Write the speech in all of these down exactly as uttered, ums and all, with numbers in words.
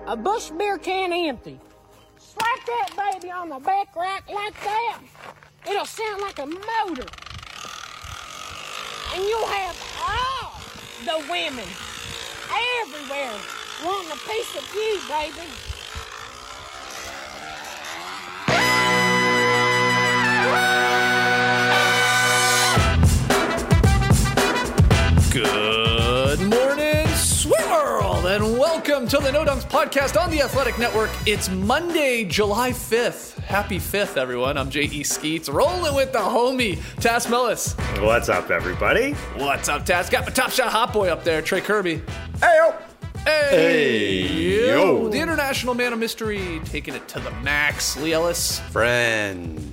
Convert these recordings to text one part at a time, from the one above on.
a Busch beer can empty. Slap that baby on the back rack like that. It'll sound like a motor. And you'll have all the women everywhere wanting a piece of you, baby. Good morning, sweet world, and welcome to the No Dunks podcast on the Athletic Network. It's Monday, July fifth. Happy fifth, everyone. I'm J E Skeets, rolling with the homie, Tass Millis. What's up, everybody? What's up, Tass? Got my Top Shot hot boy up there, Trey Kirby. Hey-o. Hey, Hey, yo. yo. The international man of mystery, taking it to the max, Lee Ellis. Friend.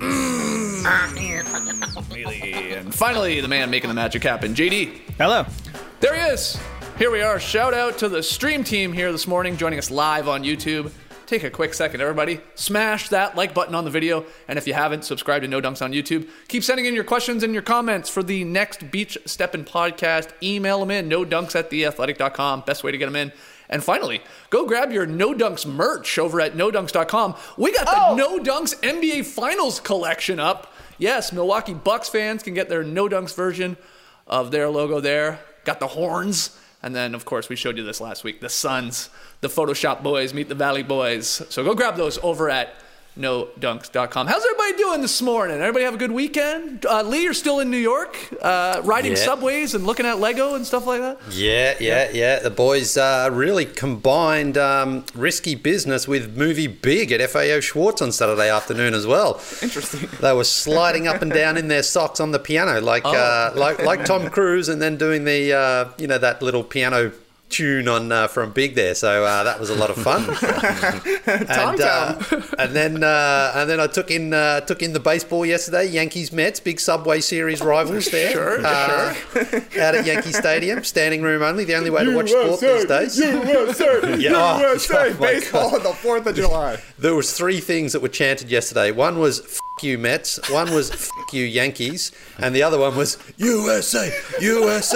And finally, the man making the magic happen, J D. Hello. There he is. Here we are. Shout out to the stream team here this morning, joining us live on YouTube. Take a quick second, everybody. Smash that like button on the video. And if you haven't, subscribe to No Dunks on YouTube. Keep sending in your questions and your comments for the next Beach Steppin' podcast. Email them in, no dunks at the athletic dot com. Best way to get them in. And finally, go grab your No Dunks merch over at no dunks dot com. We got the oh. No Dunks N B A Finals collection up. Yes, Milwaukee Bucks fans can get their No Dunks version of their logo there. Got the horns. And then, of course, we showed you this last week. The Suns, the Photoshop boys meet the Valley boys. So go grab those over at no dunks dot com. How's everybody doing this morning? Everybody have a good weekend? Uh, Lee, you're still in New York, uh, riding yeah. subways and looking at Lego and stuff like that? Yeah, yeah, yeah. The boys uh, really combined um, risky business with movie big at F A O Schwartz on Saturday afternoon as well. Interesting. They were sliding up and down in their socks on the piano like oh. uh, like like Tom Cruise, and then doing the uh, you know that little piano tune on uh, from Big there, so uh, that was a lot of fun. and, uh, and then uh, and then I took in uh, took in the baseball yesterday. Yankees Mets, big Subway Series rivals there. Sure, uh, sure. Out at Yankee Stadium, standing room only. The only way to watch sport these days. U S A, Yeah. U S A, Oh, my baseball God. on the fourth of July. There was three things that were chanted yesterday. One was "F you Mets," one was "F you Yankees," and the other one was U S A, U S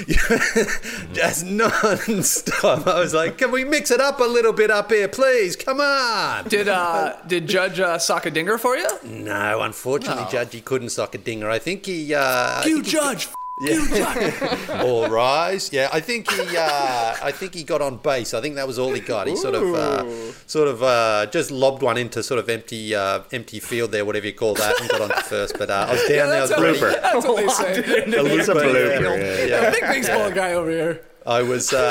A. Just non-stop. I was like, can we mix it up a little bit up here, please? Come on. Did uh, did Judge uh, sock a dinger for you? No, unfortunately, No. Judge, he couldn't sock a dinger. I think he... Uh, I You think he- Judge. Yeah. All rise. Yeah, I think he. Uh, I think he got on base. I think that was all he got. He sort of, uh, sort of, uh, just lobbed one into sort of empty, uh, empty field there, whatever you call that, and got on to first. But uh, I was down Yeah, there. I was that's, ready. what, that's what they say. A loser But, blooper. yeah. Yeah. Yeah. Big baseball guy over here. I was. Uh,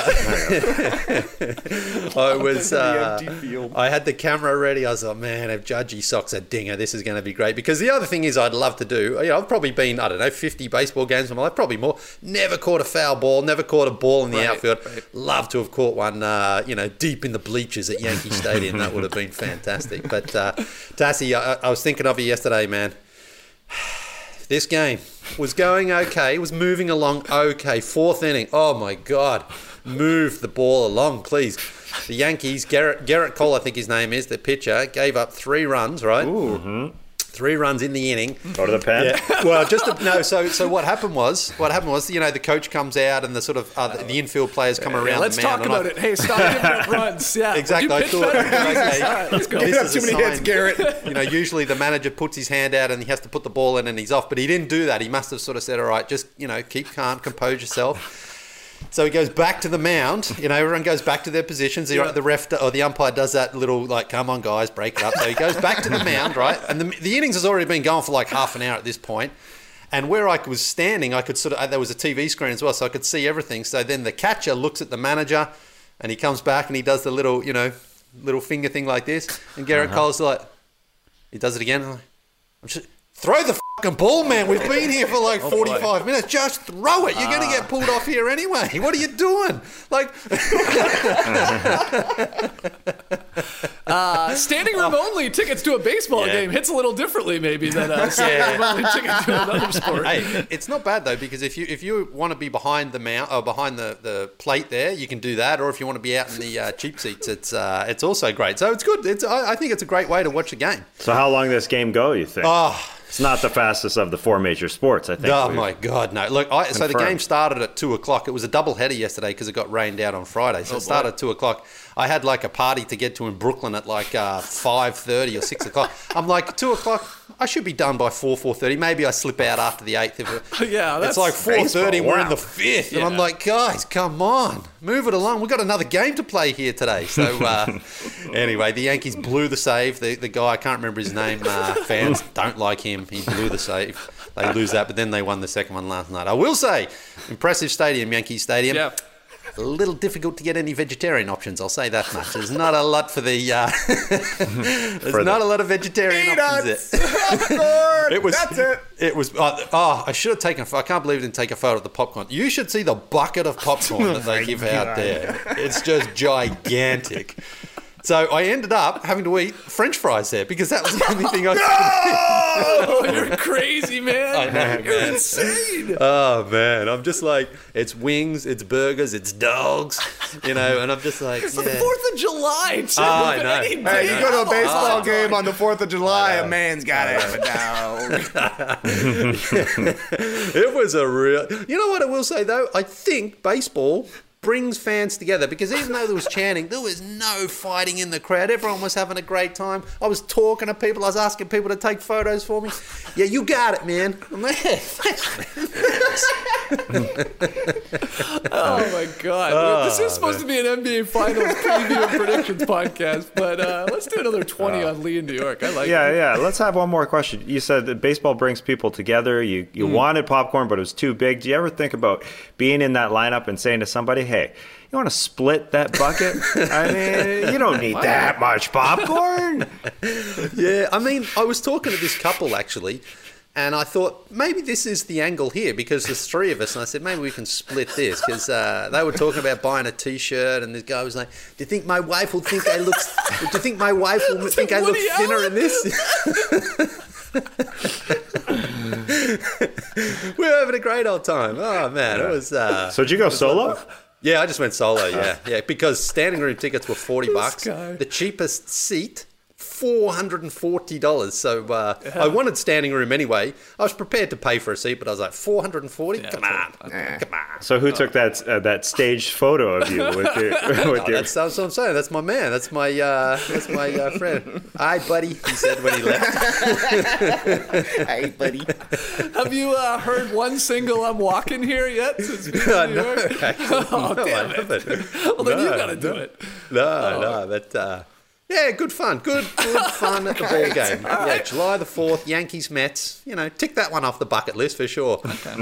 I was. Uh, The empty field. I had the camera ready. I was like, man, if Judgy socks a dinger, this is going to be great. Because the other thing is, I'd love to do. You know, I've probably been, I don't know, fifty baseball games in my life, probably more. Never caught a foul ball. Never caught a ball in the Right, outfield. right. Love to have caught one. Uh, you know, deep in the bleachers at Yankee Stadium. That would have been fantastic. But uh, Tassie, I, I was thinking of you yesterday, man. This game was going okay. It was moving along okay. Fourth inning. Oh, my God. Move the ball along, please. The Yankees, Garrett, Garrett Cole, I think his name is, the pitcher, gave up three runs, right? Ooh. Three runs in the inning. Go to the pen. Yeah. Well, just to, no. So, so what happened was, what happened was, you know, the coach comes out and the sort of uh, the, the infield players come around. Yeah, let's the mound talk and I- about it. Hey, stop giving up runs. Yeah, Exactly. Would I you pitch thought, better? okay, All right, let's go. this Give up is too a many hits, sign. Garrett. You know, usually the manager puts his hand out and he has to put the ball in and he's off, but he didn't do that. He must have sort of said, all right, just, you know, keep calm, compose yourself. So he goes back to the mound. You know, everyone goes back to their positions. The, Yeah. the ref or the umpire does that little, like, come on, guys, break it up. So he goes back to the mound, right? And the, the innings has already been going for like half an hour at this point. And where I was standing, I could sort of, there was a T V screen as well, so I could see everything. So then the catcher looks at the manager and he comes back and he does the little, you know, little finger thing like this. And Garrett uh-huh. Cole's like, he does it again. I'm like, I'm just, throw the fucking ball, man. We've been here for like forty-five boy. minutes. Just throw it. You're going to get pulled off here anyway. What are you doing? Like, uh, standing room only tickets to a baseball Yeah. game hits a little differently maybe than uh, standing room only tickets to another sport. hey, it's not bad though, because if you if you want to be behind the mount or behind the, the plate there, you can do that. Or if you want to be out in the uh, cheap seats, it's uh, it's also great. So it's good. It's I, I think it's a great way to watch a game. So how long does this game go, you think? Oh, It's not the fastest of the four major sports, I think. Oh We've- my God, no! Look, I, so the Confirmed. game started at two o'clock. It was a double header yesterday because it got rained out on Friday. So Oh, it started boy. at two o'clock. I had like a party to get to in Brooklyn at like uh, five thirty or six o'clock. I'm like two o'clock. I should be done by four four thirty. Maybe I slip out after the eighth. If it, Yeah, that's it's like four thirty. baseball, We're in wow. the fifth, and I'm Yeah. like, guys, come on, move it along. We've got another game to play here today. So uh, anyway, the Yankees blew the save. The the guy I can't remember his name. Uh, fans don't like him. He blew the save. They lose that, but then they won the second one last night. I will say, impressive stadium, Yankee Stadium. Yeah. A little difficult to get any vegetarian options. I'll say that much. There's not a lot for the. Uh, there's For not the- a lot of vegetarian options there. Popcorn! It was. That's it. It was. Oh, oh, I should have taken. I can't believe I didn't take a photo of the popcorn. You should see the bucket of popcorn that they give out there. It's just gigantic. So I ended up having to eat French fries there because that was the only thing I could. Oh, you're crazy, man. I know, You're man. insane. Oh man, I'm just like, it's wings, it's burgers, it's dogs, you know, and I'm just like, It's yeah. the fourth of July, Chip. Oh, I If know. anything, Hey, you go to a come on. baseball game on the fourth of July, a man's got to have a dog. It was a real. You know what I will say though? I think baseball brings fans together because even though there was chanting, there was no fighting in the crowd. Everyone was having a great time. I was talking to people. I was asking people to take photos for me. Yeah, you got it, man. I'm like, yeah, thanks, man. Oh my God! this is supposed to be an N B A Finals preview and predictions podcast, but uh, let's do another twenty on Lee in New York. I like Yeah, it. yeah. Let's have one more question. You said that baseball brings people together. You you Mm. wanted popcorn, but it was too big. Do you ever think about being in that lineup and saying to somebody, "Hey, you want to split that bucket? I mean, you don't need that much popcorn." Yeah, I mean, I was talking to this couple actually, and I thought maybe this is the angle here because there's three of us, and I said maybe we can split this because uh, they were talking about buying a T-shirt, and this guy was like, "Do you think my wife will think I look? Do you think my wife will think I look Woody thinner Allen? in this?" We were having a great old time. Oh man, it was. Uh, So did you go solo? yeah, I just went solo. Yeah, yeah, because standing room tickets were forty bucks. guy. The cheapest seat, four hundred and forty dollars. So uh, I wanted standing room anyway. I was prepared to pay for a seat, but I was like, four hundred and forty. Come on, come on. So who took that uh, that staged photo of you with your with Oh, your? that's, that's what I'm saying. That's my man. That's my uh, that's my uh, friend. Hi, buddy. He said when he left. Hey, buddy. Have you uh, heard one single "I'm Walking" here yet? Since being in New no, York? actually, Oh, no, damn I it. haven't. Well, then you No, got to do no. it. No, no, but uh, yeah, good fun, good, good fun at the ball game. Yeah, July the fourth, Yankees Mets. You know, tick that one off the bucket list for sure.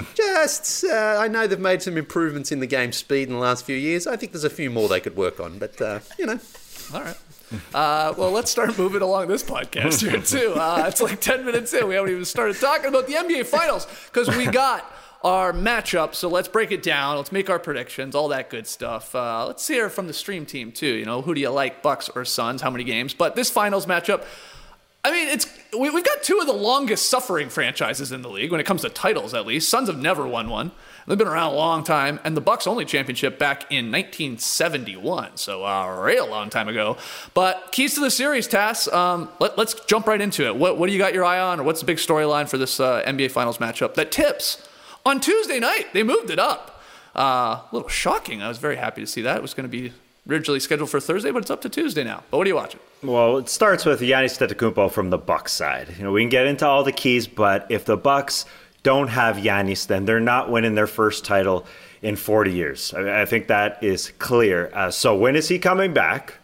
Just, uh, I know they've made some improvements in the game speed in the last few years. I think there's a few more they could work on, but uh, you know, All right. Uh, well, let's start moving along this podcast here, too. Uh, it's like ten minutes in. We haven't even started talking about the N B A Finals because we got our matchup. So let's break it down. Let's make our predictions, all that good stuff. Uh, let's hear from the stream team, too. You know, who do you like, Bucks or Suns? How many games? But this Finals matchup, I mean, it's we, we've got two of the longest suffering franchises in the league when it comes to titles, at least. Suns have never won one. They've been around a long time, and the Bucks only championship back in nineteen seventy-one, so a real long time ago. But keys to the series, Tass. Um, let, let's jump right into it. What, what do you got your eye on, or what's the big storyline for this uh, N B A Finals matchup that tips on Tuesday night? They moved it up. Uh, a little shocking. I was very happy to see that. It was going to be originally scheduled for Thursday, but it's up to Tuesday now. But what are you watching? Well, it starts with Giannis Antetokounmpo from the Bucks side. You know, we can get into all the keys, but if the Bucks don't have Giannis, then they're not winning their first title in forty years. I, I think that is clear. Uh, so when is he coming back?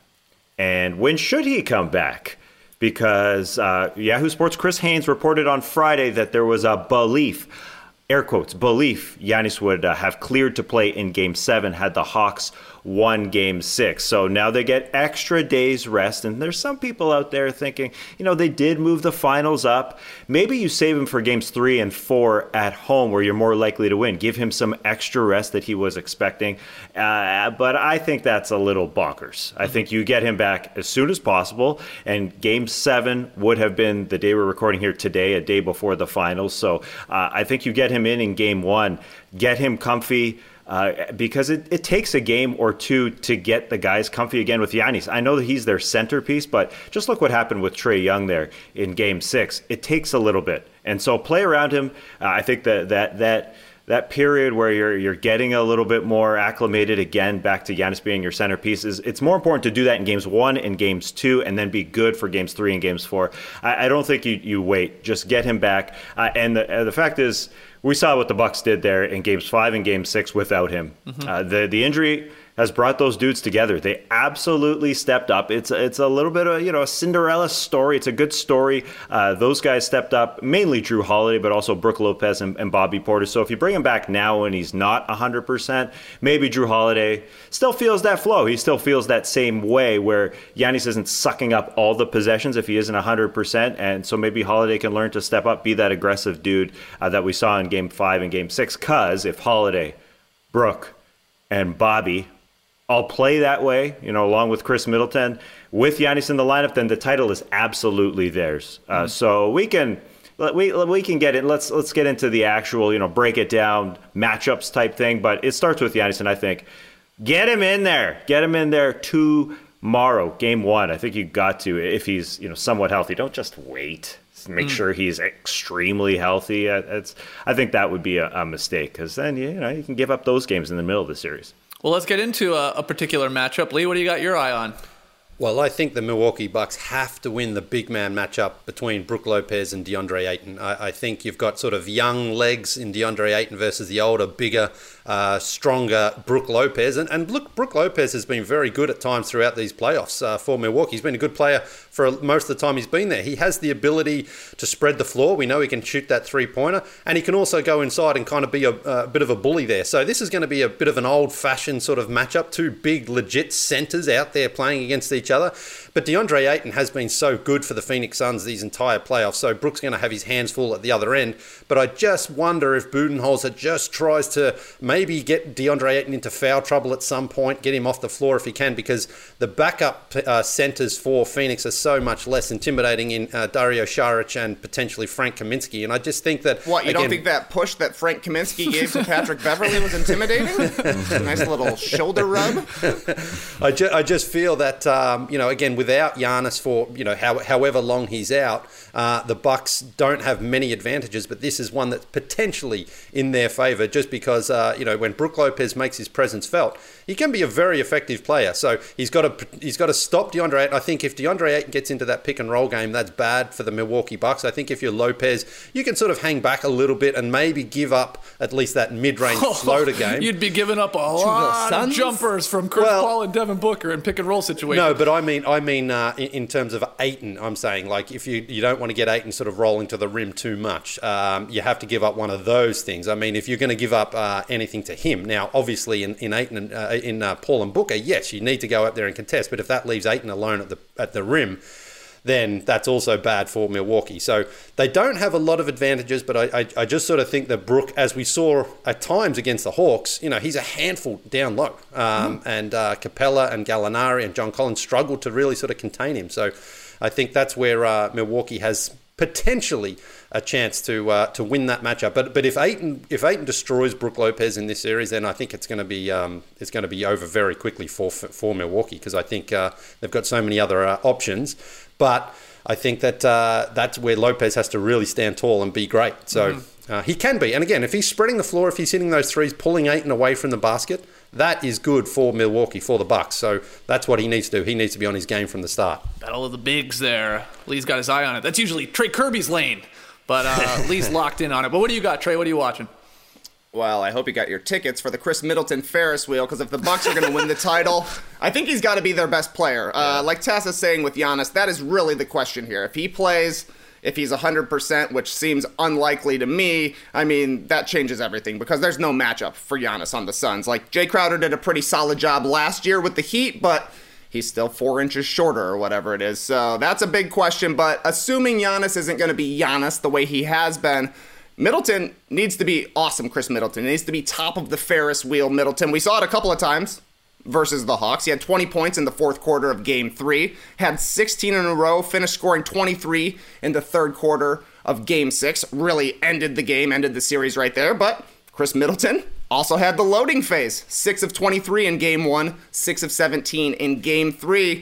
And when should he come back? Because uh, Yahoo Sports' Chris Haynes reported on Friday that there was a belief, air quotes, belief, Giannis would uh, have cleared to play in Game seven had the Hawks won Game six. So now they get extra days rest. And there's some people out there thinking, you know, they did move the finals up. Maybe you save him for Games three and four at home where you're more likely to win. Give him some extra rest that he was expecting. Uh, but I think that's a little bonkers. I think you get him back as soon as possible. And Game seven would have been the day we're recording here today, a day before the finals. So uh, I think you get him in in Game one, get him comfy. Uh, because it, it takes a game or two to get the guys comfy again with Giannis. I know that he's their centerpiece, but just look what happened with Trae Young there in Game six. It takes a little bit. And so play around him. Uh, I think that that that that period where you're you're getting a little bit more acclimated again back to Giannis being your centerpiece is it's more important to do that in games one and games two, and then be good for games three and games four. I, I don't think you, you wait. Just get him back. Uh, and the uh, the fact is, we saw what the Bucks did there in games five and game six without him. Mm-hmm. Uh, the the injury has brought those dudes together. They absolutely stepped up. It's it's a little bit of, you know, a Cinderella story. It's a good story. Uh, those guys stepped up, mainly Drew Holiday, but also Brook Lopez and, and Bobby Portis. So if you bring him back now when he's not one hundred percent, maybe Drew Holiday still feels that flow. He still feels that same way where Giannis isn't sucking up all the possessions if he isn't one hundred percent. And so maybe Holiday can learn to step up, be that aggressive dude uh, that we saw in game five and game six. Because if Holiday, Brook, and Bobby I'll play that way, you know, along with Chris Middleton, with Giannis in the lineup, then the title is absolutely theirs. Uh, mm-hmm. So we can we we can get it. Let's let's get into the actual, you know, break it down, matchups type thing. But it starts with Giannis, and I think get him in there, get him in there tomorrow, game one. I think you got to, if he's, you know, somewhat healthy. Don't just wait. Make mm. sure he's extremely healthy. It's, I think that would be a, a mistake, because then you know you can give up those games in the middle of the series. Well, let's get into a, a particular matchup. Lee, what do you got your eye on? Well, I think the Milwaukee Bucks have to win the big man matchup between Brook Lopez and DeAndre Ayton. I, I think you've got sort of young legs in DeAndre Ayton versus the older, bigger, uh, stronger Brook Lopez. And, and look, Brook Lopez has been very good at times throughout these playoffs uh, for Milwaukee. He's been a good player for most of the time he's been there. He has the ability to spread the floor. We know he can shoot that three-pointer, and he can also go inside and kind of be a, a bit of a bully there. So this is going to be a bit of an old-fashioned sort of matchup. Two big, legit centers out there playing against each other. But DeAndre Ayton has been so good for the Phoenix Suns these entire playoffs, so Brook's going to have his hands full at the other end. But I just wonder if Budenholzer just tries to maybe get DeAndre Ayton into foul trouble at some point, get him off the floor if he can, because the backup uh, centers for Phoenix are so much less intimidating in uh, Dario Saric and potentially Frank Kaminsky. And I just think that... What, you again, don't think that push that Frank Kaminsky gave to Patrick Beverley was intimidating? Nice little shoulder rub? I, ju- I just feel that, um, you know, again, without Giannis for, you know, how, however long he's out, uh, the Bucks don't have many advantages, but this is one that's potentially in their favor, just because, uh, you know, when Brook Lopez makes his presence felt, he can be a very effective player. So he's got to he's got to stop DeAndre Ayton. I think if DeAndre Ayton gets into that pick and roll game, that's bad for the Milwaukee Bucks. I think if you're Lopez, you can sort of hang back a little bit and maybe give up at least that mid-range oh, floater game. You'd be giving up a lot of jumpers from Chris well, Paul and Devin Booker in pick and roll situations. No, but I mean, I mean, uh, in, in terms of Ayton, I'm saying, like, if you you don't want to get Ayton sort of rolling to the rim too much, um, you have to give up one of those things. I mean, if you're going to give up uh, anything to him, now obviously in in Ayton and uh, in uh, Paul and Booker, yes, you need to go up there and contest. But if that leaves Ayton alone at the at the rim, then that's also bad for Milwaukee. So they don't have a lot of advantages, but I, I, I just sort of think that Brook, as we saw at times against the Hawks, you know, he's a handful down low. Um, mm. And uh, Capella and Gallinari and John Collins struggled to really sort of contain him. So I think that's where uh, Milwaukee has potentially a chance to uh, to win that matchup. But but if Ayton if Ayton destroys Brook Lopez in this series, then I think it's going to be um, it's going to be over very quickly for for Milwaukee, because I think uh, they've got so many other uh, options. But I think that uh, that's where Lopez has to really stand tall and be great. So mm-hmm. uh, he can be. And again, if he's spreading the floor, if he's hitting those threes, pulling Ayton away from the basket, that is good for Milwaukee, for the Bucks. So that's what he needs to do. He needs to be on his game from the start. Battle of the bigs there. Lee's got his eye on it. That's usually Trey Kirby's lane. But uh, Lee's locked in on it. But what do you got, Trey? What are you watching? Well, I hope you got your tickets for the Chris Middleton Ferris wheel, because if the Bucks are going to win the title, I think he's got to be their best player. Uh, like Taz is saying with Giannis, that is really the question here. If he plays, if he's one hundred percent, which seems unlikely to me, I mean, that changes everything, because there's no matchup for Giannis on the Suns. Like, Jay Crowder did a pretty solid job last year with the Heat, but he's still four inches shorter or whatever it is. So that's a big question. But assuming Giannis isn't going to be Giannis the way he has been, Middleton needs to be awesome. Chris Middleton he needs to be top of the Ferris wheel Middleton. We saw it a couple of times versus the Hawks. He had twenty points in the fourth quarter of game three, had sixteen in a row, finished scoring twenty-three in the third quarter of game six. Really ended the game, ended the series right there. But Chris Middleton also had the loading phase. six of twenty-three in game one, six of seventeen in game three.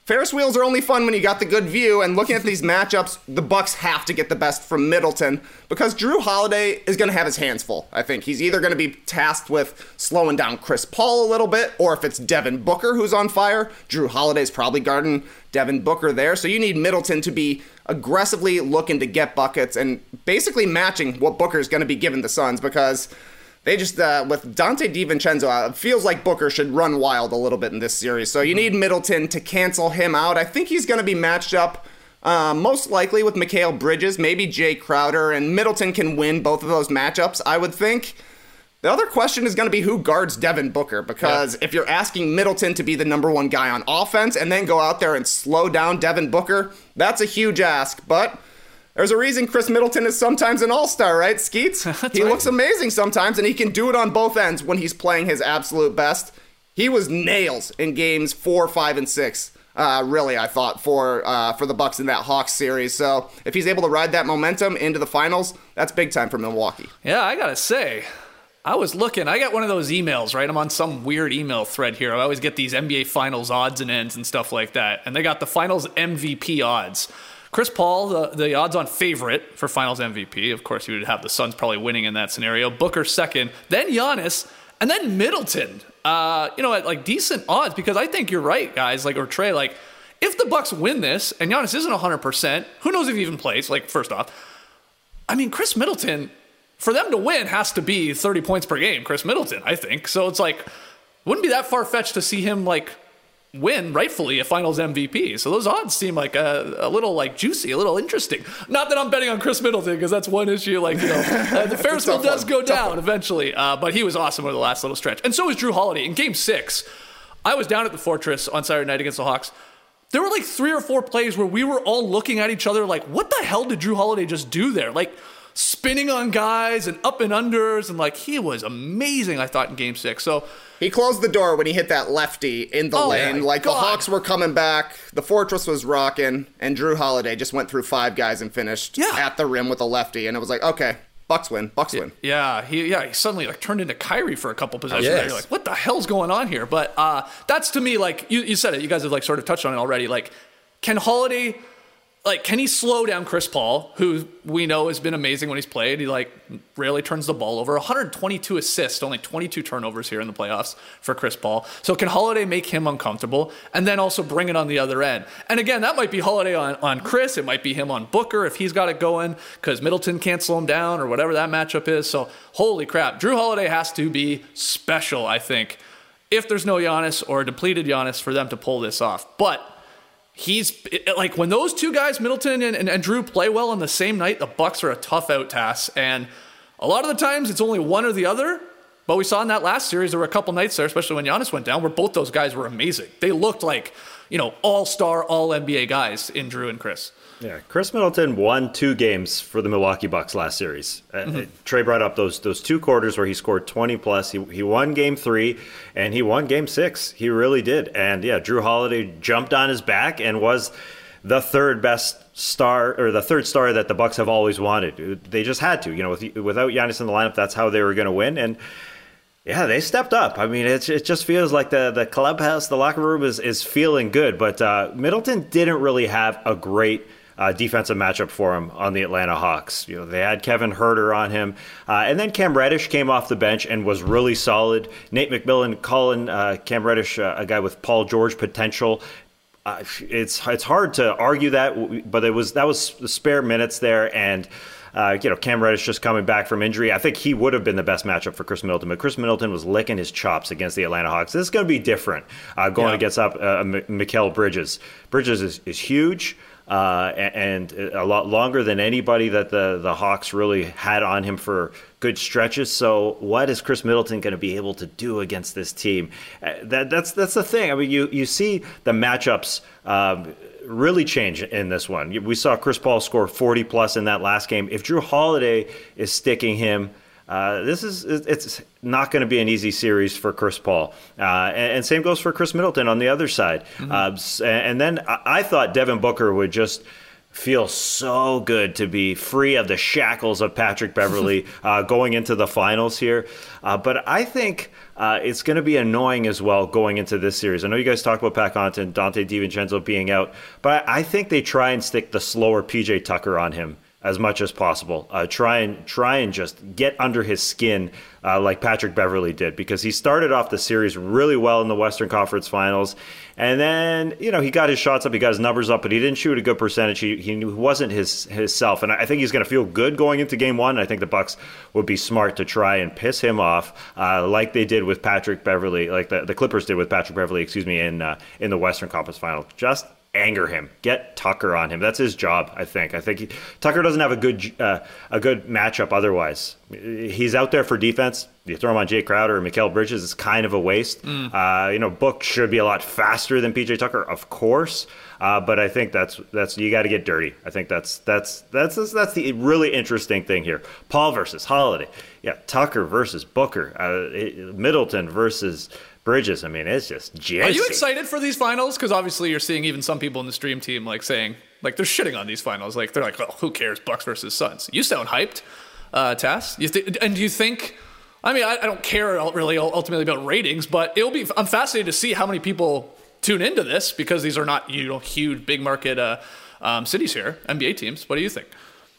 Ferris wheels are only fun when you got the good view, and looking at these matchups, the Bucks have to get the best from Middleton because Jrue Holiday is going to have his hands full. I think he's either going to be tasked with slowing down Chris Paul a little bit, or if it's Devin Booker who's on fire, Jrue Holiday's probably guarding Devin Booker there. So you need Middleton to be aggressively looking to get buckets and basically matching what Booker's going to be giving the Suns, because they just, uh, with Dante DiVincenzo out, it feels like Booker should run wild a little bit in this series. So you need Middleton to cancel him out. I think he's going to be matched up uh, most likely with Mikal Bridges, maybe Jay Crowder, and Middleton can win both of those matchups, I would think. The other question is going to be who guards Devin Booker, because yeah. if you're asking Middleton to be the number one guy on offense and then go out there and slow down Devin Booker, that's a huge ask, but there's a reason Chris Middleton is sometimes an all-star, right, Skeets? He right. looks amazing sometimes, and he can do it on both ends when he's playing his absolute best. He was nails in games four, five, and six, uh, really, I thought, for uh, for the Bucks in that Hawks series. So if he's able to ride that momentum into the finals, that's big time for Milwaukee. Yeah, I got to say, I was looking. I got one of those emails, right? I'm on some weird email thread here. I always get these N B A Finals odds and ends and stuff like that, and they got the Finals M V P odds. Chris Paul, the, the odds-on favorite for Finals M V P. Of course, you would have the Suns probably winning in that scenario. Booker second, then Giannis, and then Middleton. Uh, you know, at like decent odds, because I think you're right, guys. Like, or Trey, like, if the Bucks win this and Giannis isn't one hundred percent, who knows if he even plays? Like, first off, I mean, Chris Middleton, for them to win, has to be thirty points per game. Chris Middleton, I think. So it's like, wouldn't be that far-fetched to see him like win rightfully a Finals M V P. So those odds seem like a, a little like juicy, a little interesting. Not that I'm betting on Chris Middleton, because that's one issue. Like, you know, uh, the Ferris wheel does go down eventually, uh, but he was awesome over the last little stretch. And so was Jrue Holiday in Game Six. I was down at the Fortress on Saturday night against the Hawks. There were like three or four plays where we were all looking at each other like, what the hell did Jrue Holiday just do there? Like, spinning on guys and up and unders, and like, he was amazing, I thought, in Game Six. So he closed the door when he hit that lefty in the oh, lane. Yeah, like, God. the Hawks were coming back, the Fortress was rocking, and Jrue Holiday just went through five guys and finished yeah. at the rim with a lefty. And it was like, okay, Bucks win, Bucks win. Yeah, he yeah he suddenly like turned into Kyrie for a couple possessions. Yes. There. You're like, what the hell's going on here? But uh, that's to me, like, you, you said it. You guys have like sort of touched on it already. Like, can Holiday, like, can he slow down Chris Paul, who we know has been amazing when he's played? He, like, rarely turns the ball over. one hundred twenty-two assists, only twenty-two turnovers here in the playoffs for Chris Paul. So can Holiday make him uncomfortable and then also bring it on the other end? And again, that might be Holiday on, on Chris. It might be him on Booker if he's got it going, because Middleton can't slow him down or whatever that matchup is. So holy crap. Jrue Holiday has to be special, I think, if there's no Giannis or a depleted Giannis, for them to pull this off. But he's like, when those two guys, Middleton and, and, and Jrue, play well on the same night, the Bucks are a tough out task. And a lot of the times it's only one or the other. But we saw in that last series, there were a couple nights there, especially when Giannis went down, where both those guys were amazing. They looked like, you know, all-star, all-N B A guys in Jrue and Chris. Yeah, Chris Middleton won two games for the Milwaukee Bucks last series. Mm-hmm. Uh, Trey brought up those those two quarters where he scored twenty plus. He he won game three and he won game six. He really did. And yeah, Jrue Holiday jumped on his back and was the third best star, or the third star that the Bucks have always wanted. They just had to, you know, with, without Giannis in the lineup, that's how they were going to win. And yeah, they stepped up. I mean, it, it just feels like the, the clubhouse, the locker room is, is feeling good. But uh, Middleton didn't really have a great uh, defensive matchup for him on the Atlanta Hawks. You know, they had Kevin Huerter on him. Uh, and then Cam Reddish came off the bench and was really solid. Nate McMillan calling uh, Cam Reddish uh, a guy with Paul George potential. Uh, it's it's hard to argue that, but it was that was the spare minutes there, and uh, you know, Cam Reddish just coming back from injury. I think he would have been the best matchup for Chris Middleton, but Chris Middleton was licking his chops against the Atlanta Hawks. This is going to be different uh, going yeah. against up uh, M- Mikal Bridges. Bridges is, is huge. Uh, and a lot longer than anybody that the, the Hawks really had on him for good stretches. So what is Chris Middleton going to be able to do against this team? Uh, that, that's that's the thing. I mean, you, you see the matchups um, really change in this one. We saw Chris Paul score forty plus in that last game. If Jrue Holiday is sticking him, Uh, this is it's not going to be an easy series for Chris Paul, uh, and, and same goes for Chris Middleton on the other side. Mm-hmm. Uh, and then I, I thought Devin Booker would just feels so good to be free of the shackles of Patrick Beverley uh, going into the finals here. Uh, but I think uh, it's going to be annoying as well going into this series. I know you guys talk about Pat Connaughton, Dante DiVincenzo being out, but I think they try and stick the slower P J Tucker on him as much as possible. Uh, try and try and just get under his skin uh, like Patrick Beverley did, because he started off the series really well in the Western Conference Finals. And then, you know, he got his shots up, he got his numbers up, but he didn't shoot a good percentage. He, he wasn't his his self. And I think he's going to feel good going into game one. I think the Bucks would be smart to try and piss him off uh, like they did with Patrick Beverley, like the, the Clippers did with Patrick Beverley, excuse me, in, uh, in the Western Conference Final. Just anger him, get Tucker on him. That's his job, I think. I think he, Tucker doesn't have a good uh, a good matchup otherwise. He's out there for defense. You throw him on Jay Crowder or Mikal Bridges, it's kind of a waste. Mm. Uh, you know, Book should be a lot faster than P J Tucker, of course. Uh, but I think that's that's you got to get dirty. I think that's that's that's that's the really interesting thing here. Paul versus Holiday, yeah. Tucker versus Booker, uh, Middleton versus Bridges. I mean, it's just juicy. Are you excited for these finals? Because obviously you're seeing even some people in the stream team like saying, like, they're shitting on these finals. Like, they're like, well, who cares? Bucks versus Suns. You sound hyped, uh, Tass. You th- and do you think? I mean, I, I don't care really ultimately about ratings, but it'll be. I'm fascinated to see how many people tune into this, because these are not, you know, huge big market uh, um, cities here, N B A teams. What do you think?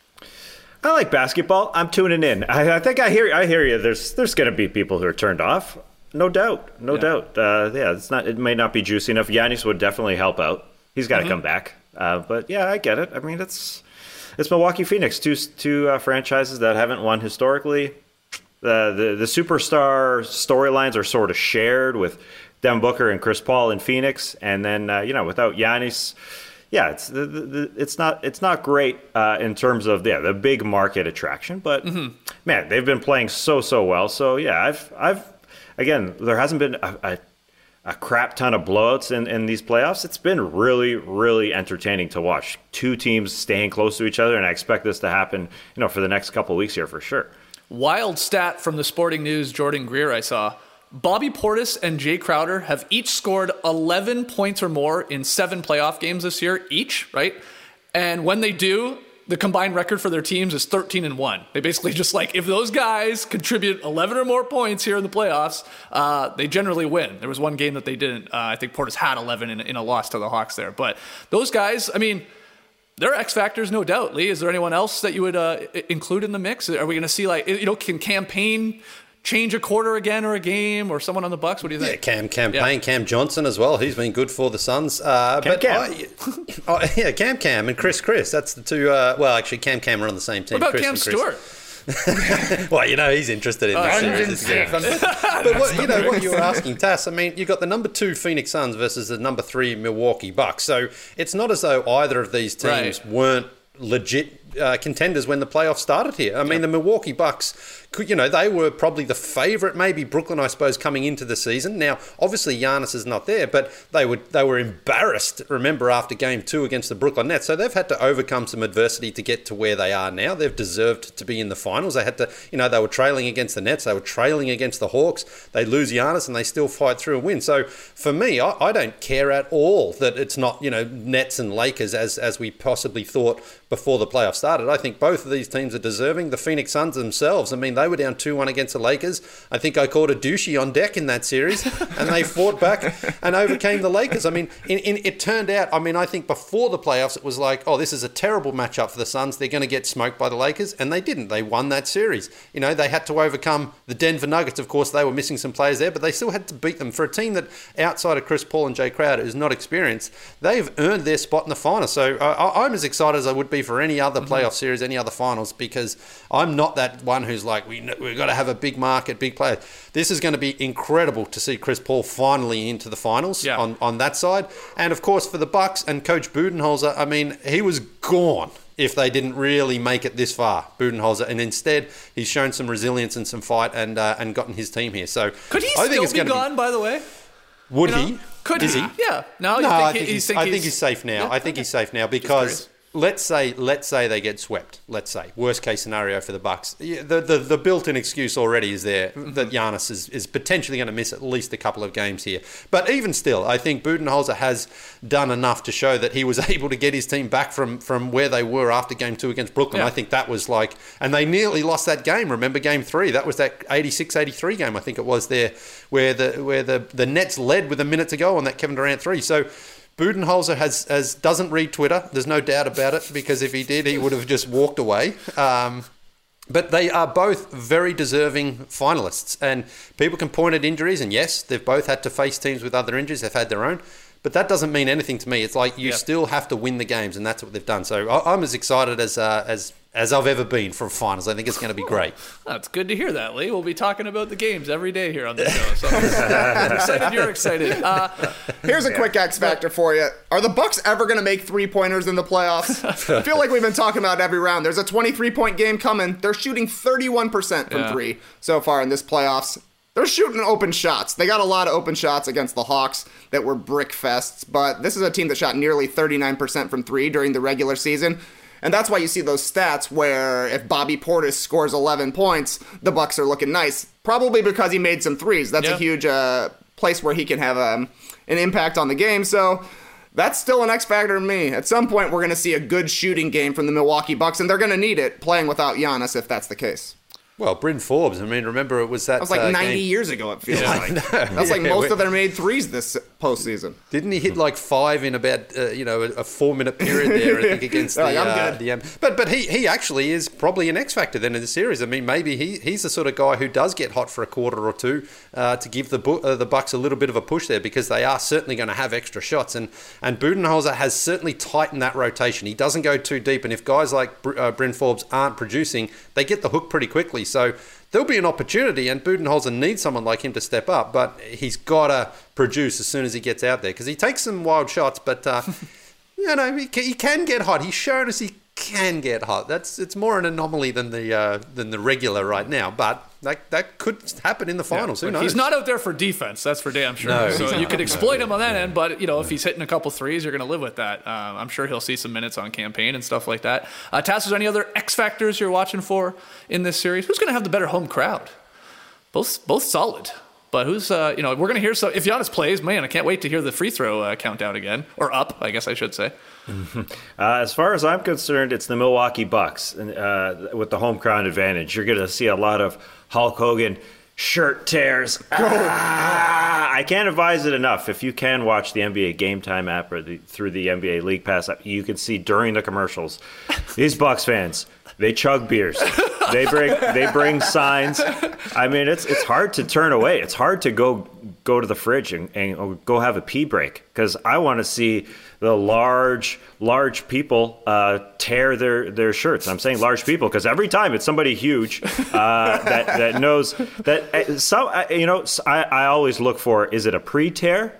I like basketball. I'm tuning in. I, I think I hear I hear you. There's there's going to be people who are turned off. No doubt, no yeah. doubt. Uh, yeah, it's not. It may not be juicy enough. Giannis would definitely help out. He's got to mm-hmm. come back. Uh, but yeah, I get it. I mean, it's it's Milwaukee Phoenix, two two uh, franchises that haven't won historically. Uh, the the superstar storylines are sort of shared with Devin Booker and Chris Paul in Phoenix, and then uh, you know, without Giannis, yeah, it's the, the, the, it's not it's not great uh, in terms of yeah the big market attraction. But mm-hmm. man, they've been playing so so well. So yeah, I've I've. Again, there hasn't been a, a, a crap ton of blowouts in, in these playoffs. It's been really, really entertaining to watch. Two teams staying close to each other, and I expect this to happen, you know, for the next couple of weeks here for sure. Wild stat from the Sporting News, Jordan Greer, I saw. Bobby Portis and Jay Crowder have each scored eleven points or more in seven playoff games this year, each, right? And when they do, the combined record for their teams is thirteen and one. They basically just like, if those guys contribute eleven or more points here in the playoffs, uh, they generally win. There was one game that they didn't. Uh, I think Portis had eleven in, in a loss to the Hawks there. But those guys, I mean, they're X factors, no doubt. Lee, is there anyone else that you would uh, include in the mix? Are we going to see, like, you know, can Campaign change a quarter again or a game, or someone on the Bucks? What do you think? Yeah, Cam Campaign, yeah. Cam Johnson as well. He's been good for the Suns. Uh, Cam but Cam. I, oh, yeah, Cam Cam and Chris Chris. That's the two. Uh, well, actually, Cam Cam are on the same team. What about Chris Cam and Chris. Stewart? Well, you know, he's interested in oh, this series. But what, you know what you were asking, Tass, I mean, you've got the number two Phoenix Suns versus the number three Milwaukee Bucks. So it's not as though either of these teams right. weren't legit uh, contenders when the playoffs started here. I mean, yep. the Milwaukee Bucks, you know, they were probably the favourite, maybe Brooklyn, I suppose, coming into the season. Now, obviously, Giannis is not there, but they would they were embarrassed, remember, after game two against the Brooklyn Nets. So they've had to overcome some adversity to get to where they are now. They've deserved to be in the finals. They had to, you know, they were trailing against the Nets. They were trailing against the Hawks. They lose Giannis and they still fight through and win. So for me, I, I don't care at all that it's not, you know, Nets and Lakers as, as we possibly thought before the playoffs started. I think both of these teams are deserving. The Phoenix Suns themselves, I mean, they were down two one against the Lakers. I think I called a douchey on deck in that series, and they fought back and overcame the Lakers. I mean, in, in, it turned out, I mean, I think before the playoffs, it was like, oh, this is a terrible matchup for the Suns. They're going to get smoked by the Lakers, and they didn't. They won that series. You know, they had to overcome the Denver Nuggets. Of course, they were missing some players there, but they still had to beat them. For a team that, outside of Chris Paul and Jay Crowder, is not experienced, they've earned their spot in the finals. So uh, I'm as excited as I would be for any other playoff mm-hmm. series, any other finals, because I'm not that one who's like, we, we've got to have a big market, big player. This is going to be incredible to see Chris Paul finally into the finals yeah. on, on that side. And of course, for the Bucks and Coach Budenholzer, I mean, he was gone if they didn't really make it this far, Budenholzer. And instead, he's shown some resilience and some fight and uh, and gotten his team here. So could he I still think be gone, be, by the way? Would you know? he? Could Is he? he? Yeah. No, no think I, he, think he's, think I he's, think he's safe now. Yeah, I think okay. he's safe now because let's say let's say they get swept. Let's say worst case scenario for the Bucks. The the, the built-in excuse already is there that Giannis is, is potentially going to miss at least a couple of games here. But even still, I think Budenholzer has done enough to show that he was able to get his team back from, from where they were after game two against Brooklyn. Yeah. I think that was like, and they nearly lost that game. Remember game three? That was that eighty-six eighty-three game, I think it was there, where the where the, the Nets led with a minute to go on that Kevin Durant three. So Budenholzer has, has doesn't read Twitter. There's no doubt about it, because if he did, he would have just walked away. Um, but they are both very deserving finalists, and people can point at injuries, and yes, they've both had to face teams with other injuries. They've had their own, but that doesn't mean anything to me. It's like you Yep. still have to win the games, and that's what they've done. So I, I'm as excited as uh, as as I've ever been for finals. I think it's going to be great. That's good to hear that, Lee. We'll be talking about the games every day here on the show. So I'm excited you're excited. Uh, Here's a quick X factor for you. Are the Bucks ever going to make three-pointers in the playoffs? I feel like we've been talking about it every round. There's a twenty-three point game coming. They're shooting thirty-one percent from Yeah. three so far in this playoffs. They're shooting open shots. They got a lot of open shots against the Hawks that were brick fests, but this is a team that shot nearly thirty-nine percent from three during the regular season. And that's why you see those stats where if Bobby Portis scores eleven points, the Bucks are looking nice. Probably because he made some threes. That's Yeah. a huge uh, place where he can have um, an impact on the game. So that's still an X factor to me. At some point, we're going to see a good shooting game from the Milwaukee Bucks, and they're going to need it playing without Giannis if that's the case. Well, Bryn Forbes. I mean, remember it was that. That was like uh, ninety game. years ago, it feels Yeah. like. I know. That's like Yeah, most we- of their made threes this postseason. Didn't he hit like five in about uh, you know a, a four minute period there? I think against the, Like, I'm uh, good. the um, but but he he actually is probably an X factor then in the series. I mean, maybe he he's the sort of guy who does get hot for a quarter or two uh, to give the Bu- uh, the Bucks a little bit of a push there, because they are certainly going to have extra shots, and and Budenholzer has certainly tightened that rotation. He doesn't go too deep, and if guys like Br- uh, Bryn Forbes aren't producing, they get the hook pretty quickly. So there'll be an opportunity, and Budenholzer needs someone like him to step up, but he's got to produce as soon as he gets out there, because he takes some wild shots, but uh, you know he can, he can get hot. He's shown us he can get hot. That's it's more an anomaly than the uh, than the regular right now, but that that could happen in the finals. Who Look, knows? he's not out there for defense, that's for damn sure. No. So you could exploit him on that end, but you know if he's hitting a couple threes, you're going to live with that. Um, I'm sure he'll see some minutes on campaign and stuff like that. Uh, Tass, is there any other X factors you're watching for in this series? Who's going to have the better home crowd? Both both solid. But who's, uh, you know, we're going to hear, so if Giannis plays, man, I can't wait to hear the free throw uh, countdown again. Or up, I guess I should say. Uh, as far as I'm concerned, it's the Milwaukee Bucks uh, with the home crowd advantage. You're going to see a lot of Hulk Hogan shirt tears. Ah, I can't advise it enough. If you can watch the N B A Game Time app or the, through the N B A League Pass app, you can see during the commercials, these Bucks fans, they chug beers. They bring they bring signs. I mean, it's it's hard to turn away. It's hard to go go to the fridge and, and go have a pee break, because I want to see the large large people uh, tear their, their shirts. I'm saying large people because every time it's somebody huge uh, that that knows that uh, some uh, you know I, I always look for, is it a pre-tear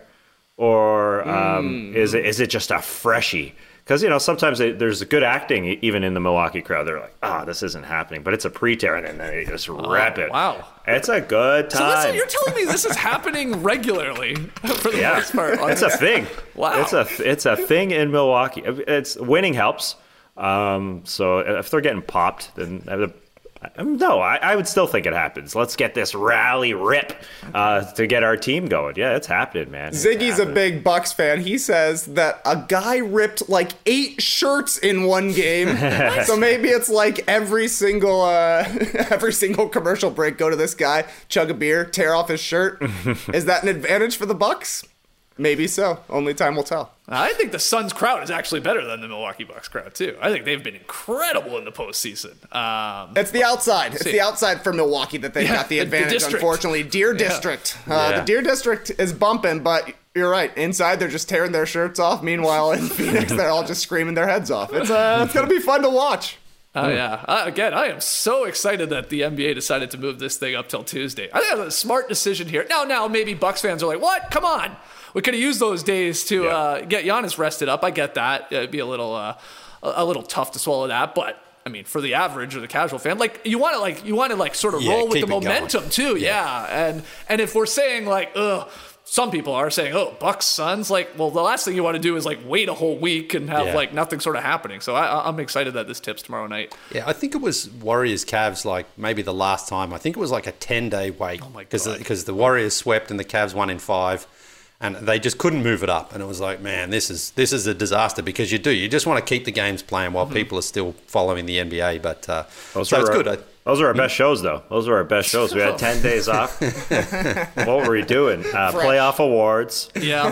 or um, mm. is it is it just a freshie? Because, you know, sometimes they, there's good acting even in the Milwaukee crowd. They're like, ah, oh, this isn't happening. But it's a pre-tear, and then they just oh, rip it. Wow. It's a good time. So listen, you're telling me this is happening regularly for the yeah. most part. It's a thing. Wow. It's a, it's a thing in Milwaukee. It's winning helps. Um, so if they're getting popped, then the No, I, I would still think it happens. Let's get this rally rip uh, to get our team going. Yeah, it's happening, man. It's Ziggy's happening. a big Bucks fan. He says that a guy ripped like eight shirts in one game. So maybe it's like every single uh, every single commercial break, go to this guy, chug a beer, tear off his shirt. Is that an advantage for the Bucks? Maybe so. Only time will tell. I think the Suns crowd is actually better than the Milwaukee Bucks crowd, too. I think they've been incredible in the postseason. Um, It's the outside. It's see. the outside for Milwaukee that they've Yeah, got the the- the advantage, district. unfortunately. Deer Yeah. District. Uh, Yeah. The Deer District is bumping, but you're right. Inside, they're just tearing their shirts off. Meanwhile, in Phoenix, they're all just screaming their heads off. It's, uh, it's going to be fun to watch. Oh, yeah. Uh, again, I am so excited that the N B A decided to move this thing up till Tuesday. I think that was a smart decision here. Now, now, maybe Bucks fans are like, what? Come on. We could have used those days to Yeah. uh, get Giannis rested up. I get that. It'd be a little, uh, a a little tough to swallow that, but I mean, for the average or the casual fan, like you want to, like you want to, like sort of Yeah, roll with keep the it going. momentum too. Yeah. and and if we're saying like, ugh, some people are saying, oh, Bucks Suns, like, well, the last thing you want to do is like wait a whole week and have Yeah. like nothing sort of happening. So I, I'm excited that this tips tomorrow night. Yeah, I think it was Warriors Cavs like maybe the last time. I think it was like a ten day wait. Oh my Because God. because the Warriors swept and the Cavs won in five, and they just couldn't move it up. And it was like, man, this is this is a disaster because you do you just want to keep the games playing while Mm-hmm. people are still following the N B A. But uh, Those so are it's our, good. I, Those are our best shows, though. Those are our best shows. We had ten days off. What were we doing? Uh, playoff awards. Yeah.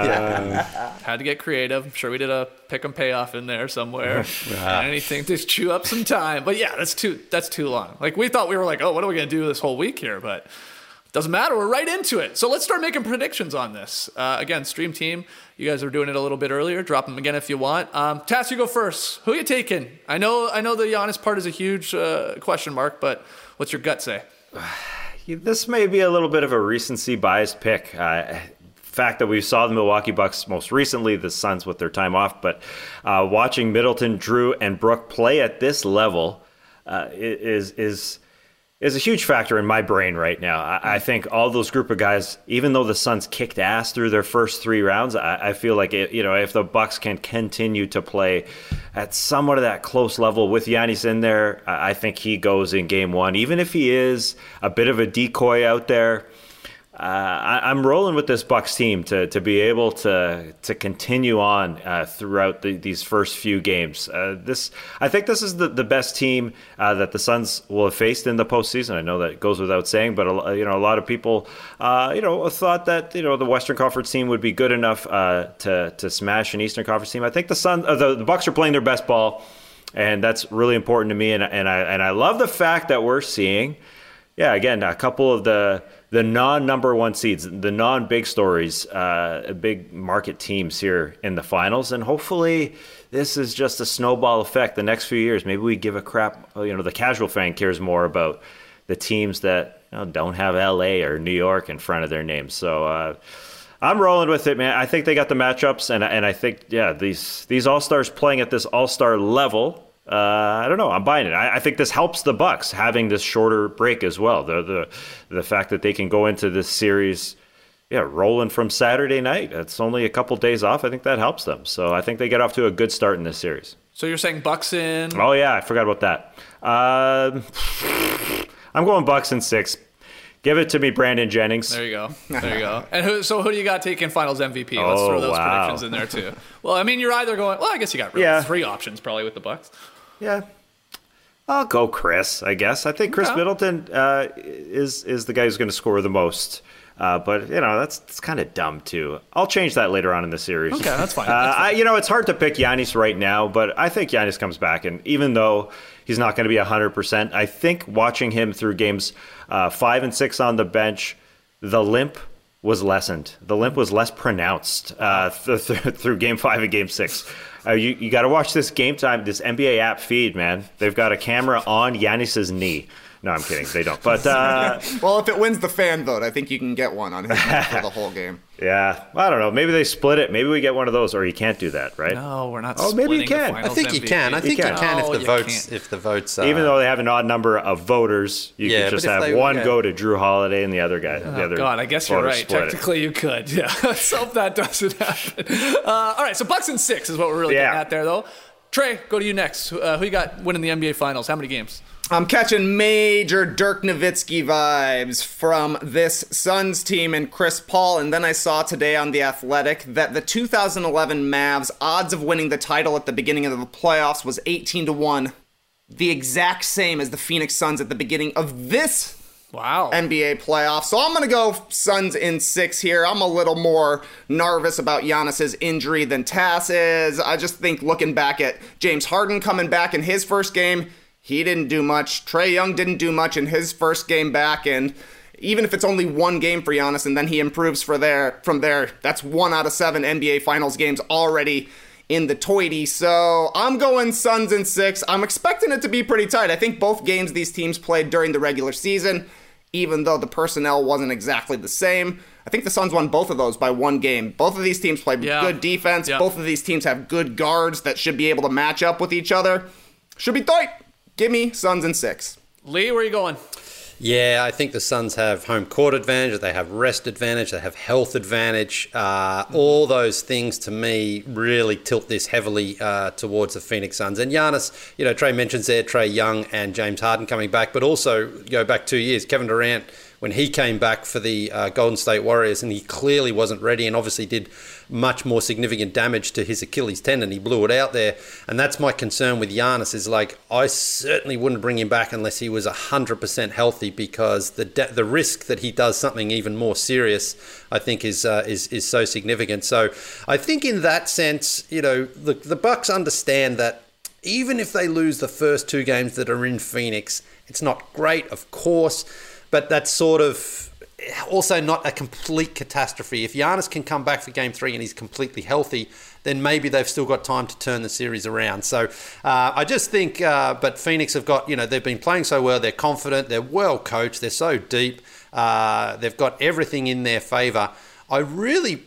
Had to get creative. I'm sure we did a pick and payoff in there somewhere. Anything to chew up some time. But yeah, that's too that's too long. Like we thought we were like, oh, what are we gonna do this whole week here? But doesn't matter. We're right into it. So let's start making predictions on this. Uh, again, stream team. You guys are doing it a little bit earlier. Drop them again if you want. Um, Tass, you go first. Who are you taking? I know I know the Giannis part is a huge uh, question mark, but what's your gut say? This may be a little bit of a recency biased pick. Uh, fact that we saw the Milwaukee Bucks most recently, the Suns with their time off, but uh, watching Middleton, Drew, and Brook play at this level uh, is is is a huge factor in my brain right now. I, I think all those group of guys, even though the Suns kicked ass through their first three rounds, I, I feel like it, you know, if the Bucks can continue to play at somewhat of that close level with Giannis in there, I think he goes in game one, even if he is a bit of a decoy out there. Uh, I, I'm rolling with this Bucks team to to be able to to continue on uh, throughout the, these first few games. Uh, this I think this is the, the best team uh, that the Suns will have faced in the postseason. I know that goes without saying, but a, you know a lot of people uh, you know thought that you know the Western Conference team would be good enough uh, to to smash an Eastern Conference team. I think the Sun uh, the, the Bucks are playing their best ball, and that's really important to me. And and I and I love the fact that we're seeing, yeah, again a couple of the. The non-number one seeds, the non-big stories, uh, big market teams here in the finals. And hopefully this is just a snowball effect the next few years. Maybe we give a crap, you know, the casual fan cares more about the teams that you know, don't have L A or New York in front of their names. So uh, I'm rolling with it, man. I think they got the matchups. And, and I think, yeah, these, these all-stars playing at this all-star level, Uh, I don't know. I'm buying it. I, I think this helps the Bucks having this shorter break as well. The the the fact that they can go into this series, yeah, rolling from Saturday night. It's only a couple days off. I think that helps them. So I think they get off to a good start in this series. So you're saying Bucks in? Oh yeah, I forgot about that. Um I'm going Bucks in six. Give it to me, Brandon Jennings. There you go. There you go. And who, so who do you got taking Finals M V P? Let's Oh, throw those wow. predictions in there too. Well, I mean, you're either going. Well, I guess you got really Yeah. three options probably with the Bucks. Yeah. I'll go Chris, I guess. I think Chris Okay. Middleton uh, is is the guy who's going to score the most. Uh, but, you know, that's, that's kind of dumb, too. I'll change that later on in the series. Okay, that's fine. Uh, That's fine. I, you know, it's hard to pick Giannis right now, but I think Giannis comes back. And even though he's not going to be one hundred percent, I think watching him through games uh, five and six on the bench, the limp was lessened. The limp was less pronounced uh, th- th- through game five and game six. Uh, you you got to watch this game time, this N B A app feed, man. They've got a camera on Giannis's knee. No, I'm kidding. They don't. But uh, Well, if it wins the fan vote, I think you can get one on him for the whole game. yeah, I don't know. Maybe they split it. Maybe we get one of those, or you can't do that, right? No, we're not. Oh, maybe you splitting the can. I I Finals think you M V P. can. I think you can. can, No, if the you votes can't. if the votes. Uh, Even though they have an odd number of voters, you Yeah, could just but if have they- one yeah. go to Drew Holiday and the other guy. the Oh, other God, I guess you're voters right. split it. Technically, you could. Yeah. Let's hope that doesn't happen. Uh, all right, so Bucks and six is what we're really Yeah. getting at there, though. Trey, go to you next. Uh, who you got winning the N B A Finals? How many games? I'm catching major Dirk Nowitzki vibes from this Suns team and Chris Paul, and then I saw today on The Athletic that the two thousand eleven Mavs odds of winning the title at the beginning of the playoffs was eighteen to one, the exact same as the Phoenix Suns at the beginning of this Wow. N B A playoffs. So I'm going to go Suns in six here. I'm a little more nervous about Giannis's injury than Tass is. I just think looking back at James Harden coming back in his first game, he didn't do much. Trae Young didn't do much in his first game back, and even if it's only one game for Giannis and then he improves for there from there, that's one out of seven N B A Finals games already in the toity. So I'm going Suns in six. I'm expecting it to be pretty tight. I think both games these teams played during the regular season, even though the personnel wasn't exactly the same. I think the Suns won both of those by one game. Both of these teams play Yeah. good defense. Yeah. Both of these teams have good guards that should be able to match up with each other. Should be tight. Give me Suns in six. Lee, where are you going? Yeah, I think the Suns have home court advantage, they have rest advantage, they have health advantage. Uh, all those things, to me, really tilt this heavily uh, towards the Phoenix Suns. And Giannis, you know, Trey mentions there Trae Young and James Harden coming back, but also go back two years, Kevin Durant, when he came back for the uh, Golden State Warriors, and he clearly wasn't ready and obviously did much more significant damage to his Achilles tendon. He blew it out there. And that's my concern with Giannis is, like, I certainly wouldn't bring him back unless he was one hundred percent healthy, because the de- the risk that he does something even more serious, I think, is uh, is is so significant. So I think in that sense, you know, the, the Bucks understand that even if they lose the first two games that are in Phoenix, it's not great, of course, but that's sort of also not a complete catastrophe. If Giannis can come back for game three and he's completely healthy, then maybe they've still got time to turn the series around. So uh, I just think, uh, but Phoenix have got, you know, they've been playing so well, they're confident, they're well coached, they're so deep, uh, they've got everything in their favour. I really,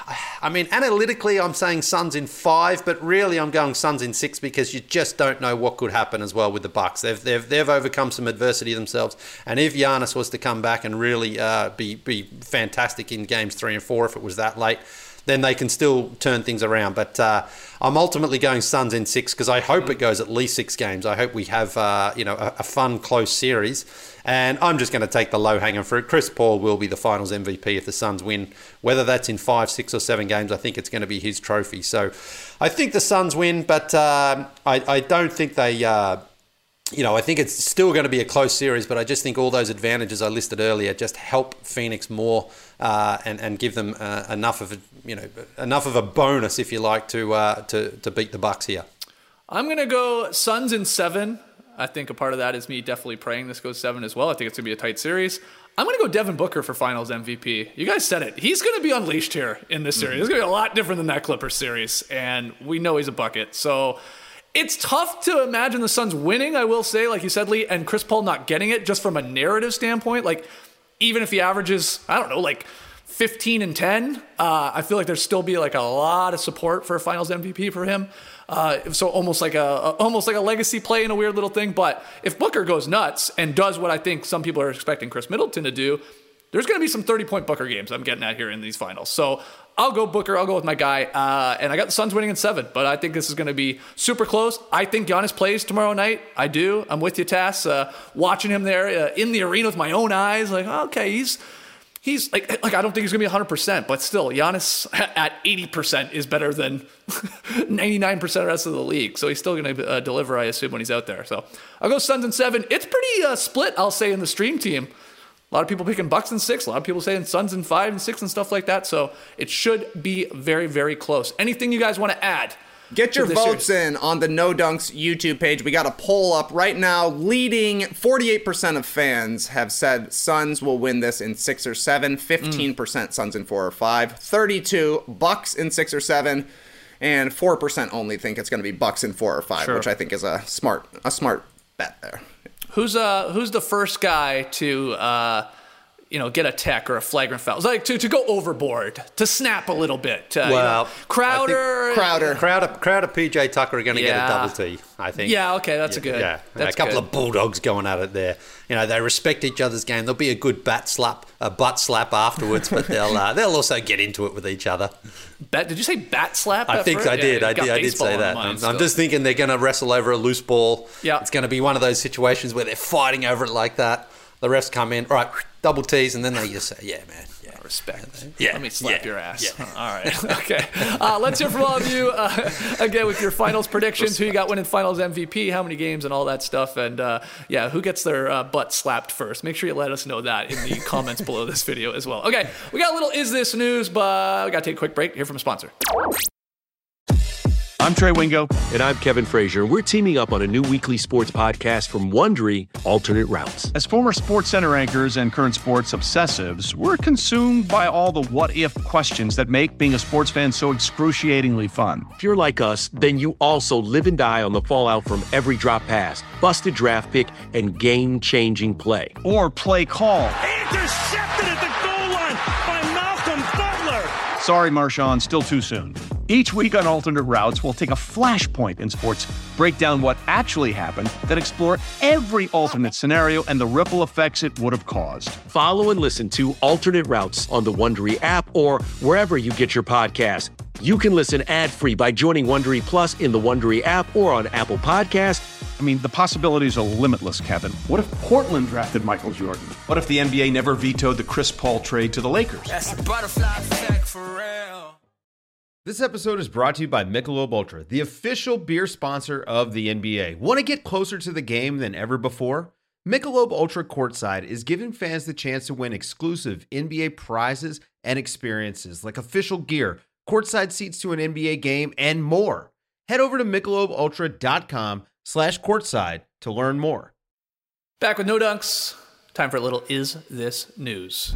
I mean, analytically, I'm saying Suns in five, but really I'm going Suns in six, because you just don't know what could happen as well with the Bucks. They've they've they've overcome some adversity themselves, and if Giannis was to come back and really uh, be be fantastic in games three and four, if it was that late, then they can still turn things around. But uh, I'm ultimately going Suns in six, because I hope it goes at least six games. I hope we have uh, you know a, a fun, close series. And I'm just going to take the low-hanging fruit. Chris Paul will be the Finals M V P if the Suns win. Whether that's in five, six, or seven games, I think it's going to be his trophy. So I think the Suns win, but uh, I, I don't think they... Uh, you know, I think it's still going to be a close series, but I just think all those advantages I listed earlier just help Phoenix more uh, and and give them uh, enough of a, you know enough of a bonus, if you like, to uh, to to beat the Bucks here. I'm gonna go Suns in seven. I think a part of that is me definitely praying this goes seven as well. I think it's gonna be a tight series. I'm going to go Devin Booker for Finals M V P. You guys said it. He's going to be unleashed here in this series. Mm-hmm. It's going to be a lot different than that Clippers series, and we know he's a bucket. So it's tough to imagine the Suns winning, I will say, like you said, Lee, and Chris Paul not getting it just from a narrative standpoint. Like, even if he averages, I don't know, like fifteen and ten, uh, I feel like there'd still be like a lot of support for a Finals M V P for him. Uh, so almost like a, a almost like a legacy play in a weird little thing. But if Booker goes nuts and does what I think some people are expecting Chris Middleton to do, there's going to be some thirty-point Booker games I'm getting at here in these finals. So I'll go Booker. I'll go with my guy. Uh, and I got the Suns winning in seven, but I think this is going to be super close. I think Giannis plays tomorrow night. I do. I'm with you, Tass. Uh, watching him there uh, in the arena with my own eyes, like, okay, he's he's like, like I don't think he's going to be one hundred percent, but still, Giannis at eighty percent is better than ninety-nine percent of the rest of the league. So he's still going to uh, deliver, I assume, when he's out there. So I'll go Suns in seven. It's pretty uh, split, I'll say, in the stream team. A lot of people picking Bucks in six. A lot of people saying Suns in five and six and stuff like that. So it should be very, very close. Anything you guys want to add? Get your votes series? in on the No Dunks YouTube page. We got a poll up right now. Leading forty-eight percent of fans have said Suns will win this in six or seven. fifteen percent mm. Suns in four or five. thirty-two Bucks in six or seven. And four percent only think it's going to be Bucks in four or five, sure. which I think is a smart a smart bet there. Who's uh who's the first guy to uh you know get a tech or a flagrant foul? It's like to, to go overboard, to snap a little bit. Uh, well, you know, Crowder, Crowder, Crowder, Crowder, P J Tucker are going to yeah. get a double T. I think. Yeah, okay, that's yeah, a good. Yeah, that's a couple good. of Bulldogs going at it there. You know, they respect each other's game. There'll be a good bat slap, a butt slap afterwards, but they'll uh, they'll also get into it with each other. Bat, did you say bat slap? I think first? I did. Yeah, I did. I did say that. I'm, I'm just thinking they're going to wrestle over a loose ball. Yeah, it's going to be one of those situations where they're fighting over it like that. The refs come in, all right, double T's, and then they just say, "Yeah, man, yeah, respect. Yeah, let me slap yeah, your ass." Yeah. All right, okay. Uh, let's hear from all of you uh, again with your finals predictions. Who you got winning finals M V P? How many games and all that stuff? And uh, yeah, who gets their uh, butt slapped first? Make sure you let us know that in the comments below this video as well. Okay, we got a little Is This News, but we got to take a quick break. Hear from a sponsor. I'm Trey Wingo. And I'm Kevin Frazier. We're teaming up on a new weekly sports podcast from Wondery, Alternate Routes. As former SportsCenter anchors and current sports obsessives, we're consumed by all the what-if questions that make being a sports fan so excruciatingly fun. If you're like us, then you also live and die on the fallout from every drop pass, busted draft pick, and game-changing play. Or play call. Intercepted at the goal line by Malcolm Butler. Sorry, Marshawn, still too soon. Each week on Alternate Routes, we'll take a flashpoint in sports, break down what actually happened, then explore every alternate scenario and the ripple effects it would have caused. Follow and listen to Alternate Routes on the Wondery app or wherever you get your podcasts. You can listen ad-free by joining Wondery Plus in the Wondery app or on Apple Podcasts. I mean, the possibilities are limitless, Kevin. What if Portland drafted Michael Jordan? What if the N B A never vetoed the Chris Paul trade to the Lakers? That's the butterfly effect for real. This episode is brought to you by Michelob Ultra, the official beer sponsor of the N B A. Want to get closer to the game than ever before? Michelob Ultra Courtside is giving fans the chance to win exclusive N B A prizes and experiences like official gear, courtside seats to an N B A game, and more. Head over to michelob ultra dot com slash courtside to learn more. Back with No Dunks. Time for a little Is This News?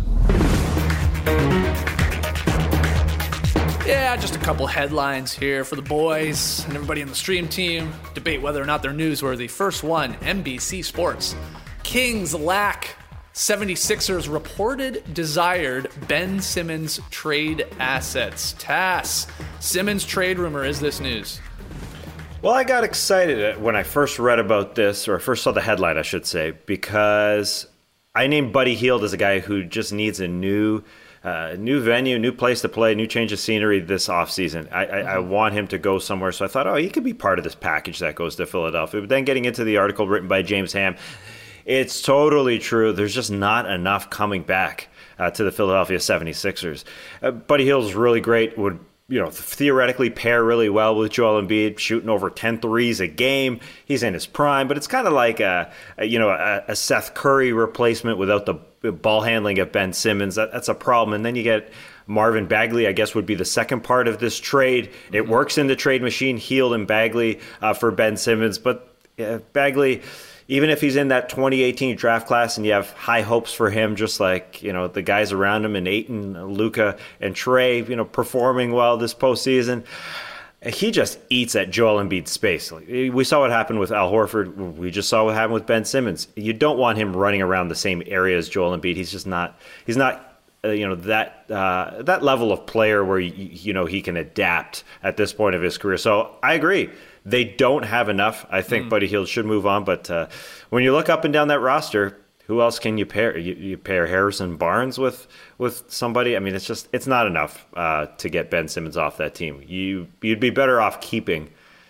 Yeah, just a couple headlines here for the boys and everybody in the stream team. Debate whether or not they're newsworthy. First one, N B C Sports. Kings lack seventy-sixers reported desired Ben Simmons trade assets. Tass, Simmons trade rumor, is this news? Well, I got excited when I first read about this, or first saw the headline, I should say, because I named Buddy Hield as a guy who just needs a new uh, new venue, new place to play, new change of scenery this offseason. I, I, I want him to go somewhere, so I thought, oh, he could be part of this package that goes to Philadelphia. But then getting into the article written by James Ham, it's totally true. There's just not enough coming back uh, to the Philadelphia seventy-sixers. Uh, Buddy Hield is really great, would you know, theoretically pair really well with Joel Embiid, shooting over ten threes a game. He's in his prime, but it's kind of like a, a you know a, a Seth Curry replacement without the ball handling of Ben Simmons. That, that's a problem. And then you get Marvin Bagley, I guess, would be the second part of this trade. It works in the trade machine, Hield and Bagley uh, for Ben Simmons, but uh, Bagley, even if he's in that twenty eighteen draft class and you have high hopes for him, just like, you know, the guys around him and Ayton, Luka, and Trey, you know, performing well this postseason, he just eats at Joel Embiid's space. We saw what happened with Al Horford. We just saw what happened with Ben Simmons. You don't want him running around the same area as Joel Embiid. He's just not, he's not, uh, you know, that uh, that level of player where, you, you know, he can adapt at this point of his career. So I agree. They don't have enough. I think mm. Buddy Hield should move on. But uh, when you look up and down that roster, who else can you pair? You, you pair Harrison Barnes with with somebody? I mean, it's just it's not enough uh, to get Ben Simmons off that team. You you'd be better off keeping.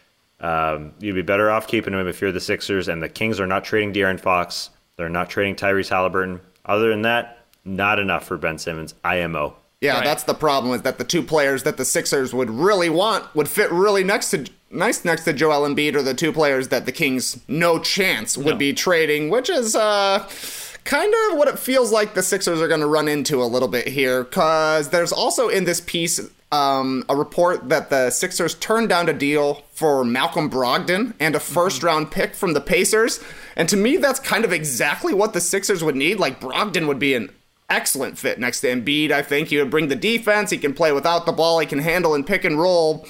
Um, you'd be better off keeping him if you're the Sixers. And the Kings are not trading De'Aaron Fox. They're not trading Tyrese Halliburton. Other than that, not enough for Ben Simmons. I M O. Yeah, right. That's the problem, is that the two players that the Sixers would really want would fit really next to nice next to Joel Embiid, or the two players that the Kings no chance would no. be trading, which is uh, kind of what it feels like the Sixers are going to run into a little bit here, because there's also in this piece um, a report that the Sixers turned down a deal for Malcolm Brogdon and a first-round pick from the Pacers, and to me that's kind of exactly what the Sixers would need. Like, Brogdon would be an excellent fit next to Embiid. I think he would bring the defense, he can play without the ball, he can handle and pick and roll.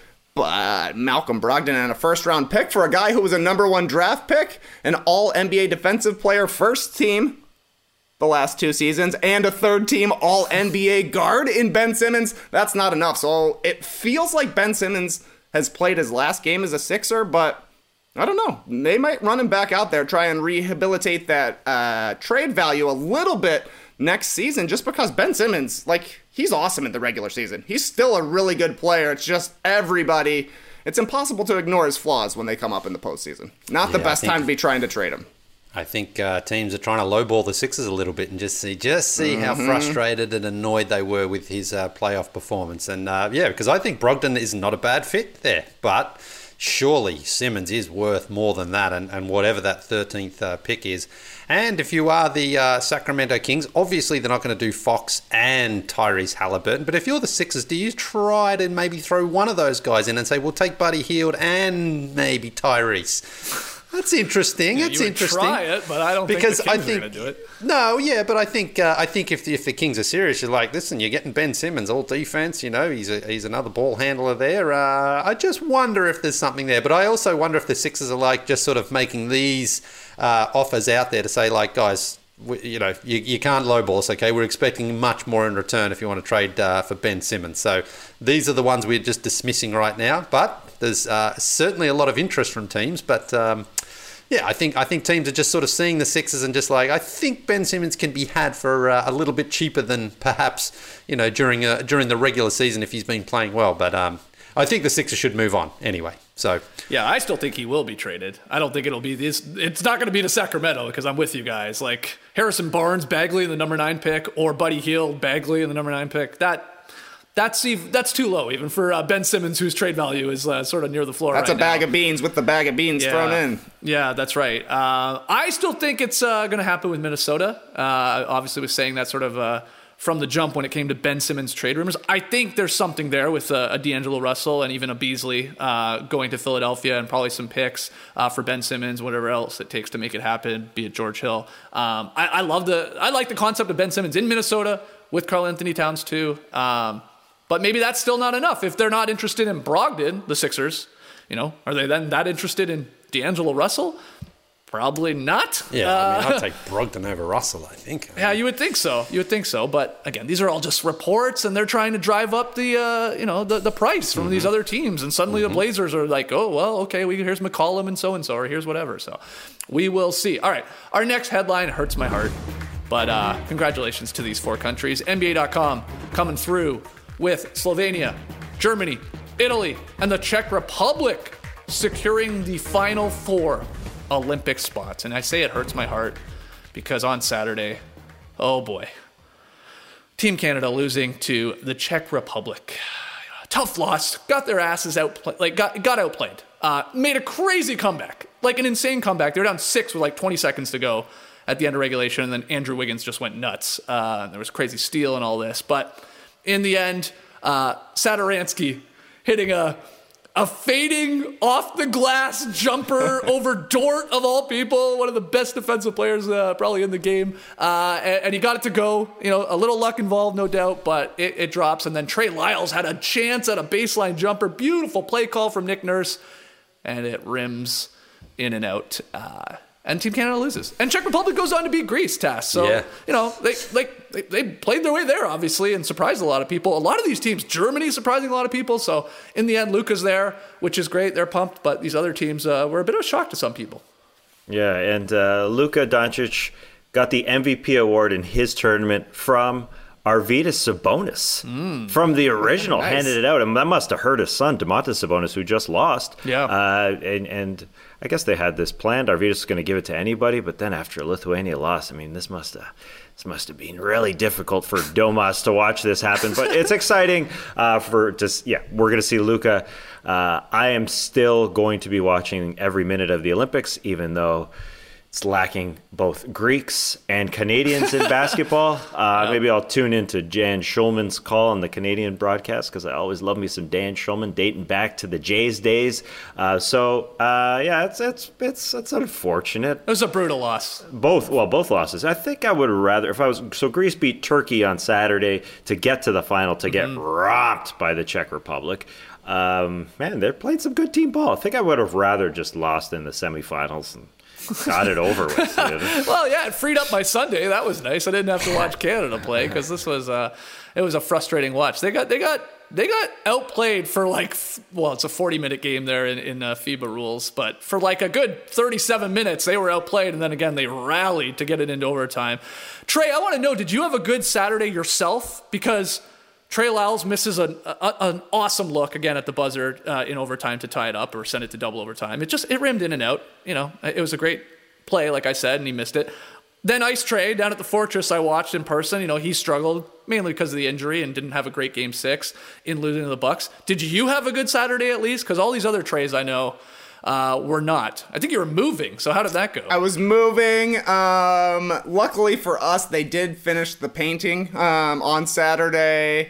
But Malcolm Brogdon and a first-round pick for a guy who was a number one draft pick, an all-N B A defensive player first team the last two seasons, and a third-team all-N B A guard in Ben Simmons, that's not enough. So it feels like Ben Simmons has played his last game as a Sixer, but I don't know. They might run him back out there, try and rehabilitate that uh, trade value a little bit next season, just because Ben Simmons, like, he's awesome in the regular season. He's still a really good player. It's just everybody, it's impossible to ignore his flaws when they come up in the postseason. Not the yeah, best think, time to be trying to trade him. I think uh, teams are trying to lowball the Sixers a little bit and just see just see mm-hmm. how frustrated and annoyed they were with his uh, playoff performance. And uh, yeah, because I think Brogdon is not a bad fit there, but surely Simmons is worth more than that, and, and whatever that thirteenth uh, pick is. And if you are the uh, Sacramento Kings, obviously they're not going to do Fox and Tyrese Halliburton, but if you're the Sixers, do you try to maybe throw one of those guys in and say, we'll take Buddy Hield and maybe Tyrese? That's interesting. Yeah, That's you would interesting. Try it, but I don't because think the Kings I think, are going to do it. No, yeah, but I think uh, I think if the, if the Kings are serious, you're like, listen, you're getting Ben Simmons, all defense. You know, he's a, he's another ball handler there. Uh, I just wonder if there's something there, but I also wonder if the Sixers are like just sort of making these uh, offers out there to say, like, guys, we, you know, you, you can't lowball us, okay? We're expecting much more in return if you want to trade uh, for Ben Simmons. So these are the ones we're just dismissing right now. But there's uh, certainly a lot of interest from teams. But um, yeah, I think I think teams are just sort of seeing the Sixers and just like, I think Ben Simmons can be had for uh, a little bit cheaper than perhaps, you know, during uh, during the regular season if he's been playing well. But um, I think the Sixers should move on anyway. So yeah, I still think he will be traded. I don't think it'll be this. It's not going to be to Sacramento because I'm with you guys. Like Harrison Barnes, Bagley in the number nine pick, or Buddy Hield, Bagley in the number nine pick. That that's even, that's too low even for uh, Ben Simmons, whose trade value is uh, sort of near the floor. That's right a bag now. of beans with the bag of beans yeah. thrown in. Yeah, that's right. Uh, I still think it's uh, going to happen with Minnesota. Uh, obviously, was saying that sort of. Uh, from the jump when it came to Ben Simmons trade rumors. I think there's something there with a, a D'Angelo Russell and even a Beasley uh, going to Philadelphia and probably some picks uh, for Ben Simmons, whatever else it takes to make it happen, be it George Hill. Um, I, I love the, I like the concept of Ben Simmons in Minnesota with Karl Anthony Towns too. Um, but maybe that's still not enough. If they're not interested in Brogdon, the Sixers, you know, are they then that interested in D'Angelo Russell? Probably not. Yeah, I mean, I'd take Brogdon over Russell, I think. Yeah, you would think so. You would think so. But again, these are all just reports, and they're trying to drive up the, uh, you know, the, the price from mm-hmm. these other teams. And suddenly mm-hmm. the Blazers are like, oh, well, okay, we here's McCollum and so and so, or here's whatever. So we will see. All right, our next headline hurts my heart, but uh, congratulations to these four countries. N B A dot com coming through with Slovenia, Germany, Italy, and the Czech Republic securing the Final Four Olympic spots. And I say it hurts my heart because on Saturday, oh boy, Team Canada losing to the Czech Republic. Tough loss, got their asses outplayed, like got got outplayed. Uh, made a crazy comeback, like an insane comeback. They were down six with like twenty seconds to go at the end of regulation, and then Andrew Wiggins just went nuts. Uh, there was crazy steal and all this, but in the end, uh, Satoransky hitting a A fading off the glass jumper over Dort of all people, one of the best defensive players uh, probably in the game, uh, and, and he got it to go. You know, a little luck involved, no doubt, but it, it drops. And then Trey Lyles had a chance at a baseline jumper, beautiful play call from Nick Nurse, and it rims in and out. Uh, and Team Canada loses, and Czech Republic goes on to beat Greece. Task. So yeah. you know they like they, they played their way there, obviously, and surprised a lot of people. A lot of these teams, Germany surprising a lot of people. So in the end, Luka's there, which is great. They're pumped, but these other teams uh, were a bit of a shock to some people. Yeah, and uh, Luka Doncic got the M V P award in his tournament from Arvydas Sabonis, mm. from the original, nice. Handed it out, and that must have hurt his son, Domantas Sabonis, who just lost. Yeah, uh, and and. I guess they had this planned. Arvydas was going to give it to anybody, but then after Lithuania lost, I mean, this must have this must have been really difficult for Domas to watch this happen. But it's exciting uh, for just yeah, we're going to see Luka. Uh, I am still going to be watching every minute of the Olympics, even though it's lacking both Greeks and Canadians in basketball. Uh, yep. Maybe I'll tune into Dan Schulman's call on the Canadian broadcast because I always love me some Dan Schulman, dating back to the Jays days. Uh, so uh, yeah, it's it's it's it's unfortunate. It was a brutal loss. Both well, both losses. I think I would rather if I was so Greece beat Turkey on Saturday to get to the final to get mm-hmm. romped by the Czech Republic. Um, man, they're playing some good team ball. I think I would have rather just lost in the semifinals and got it over with. Well, yeah, it freed up my Sunday. That was nice. I didn't have to watch Canada play because this was uh, it was a frustrating watch. They got they got they got outplayed for like well, it's a forty minute game there in in uh, FIBA rules, but for like a good thirty-seven minutes they were outplayed, and then again they rallied to get it into overtime. Trey, I want to know, did you have a good Saturday yourself? Because Trey Lyles misses an, a, an awesome look again at the buzzer uh, in overtime to tie it up or send it to double overtime. It just it rimmed in and out. You know, it was a great play, like I said, and he missed it. Then Ice Trey down at the Fortress, I watched in person. You know, he struggled mainly because of the injury and didn't have a great game six in losing to the Bucks. Did you have a good Saturday at least? Because all these other Treys I know uh, were not. I think you were moving. So how did that go? I was moving. Um, luckily for us, they did finish the painting um, on Saturday.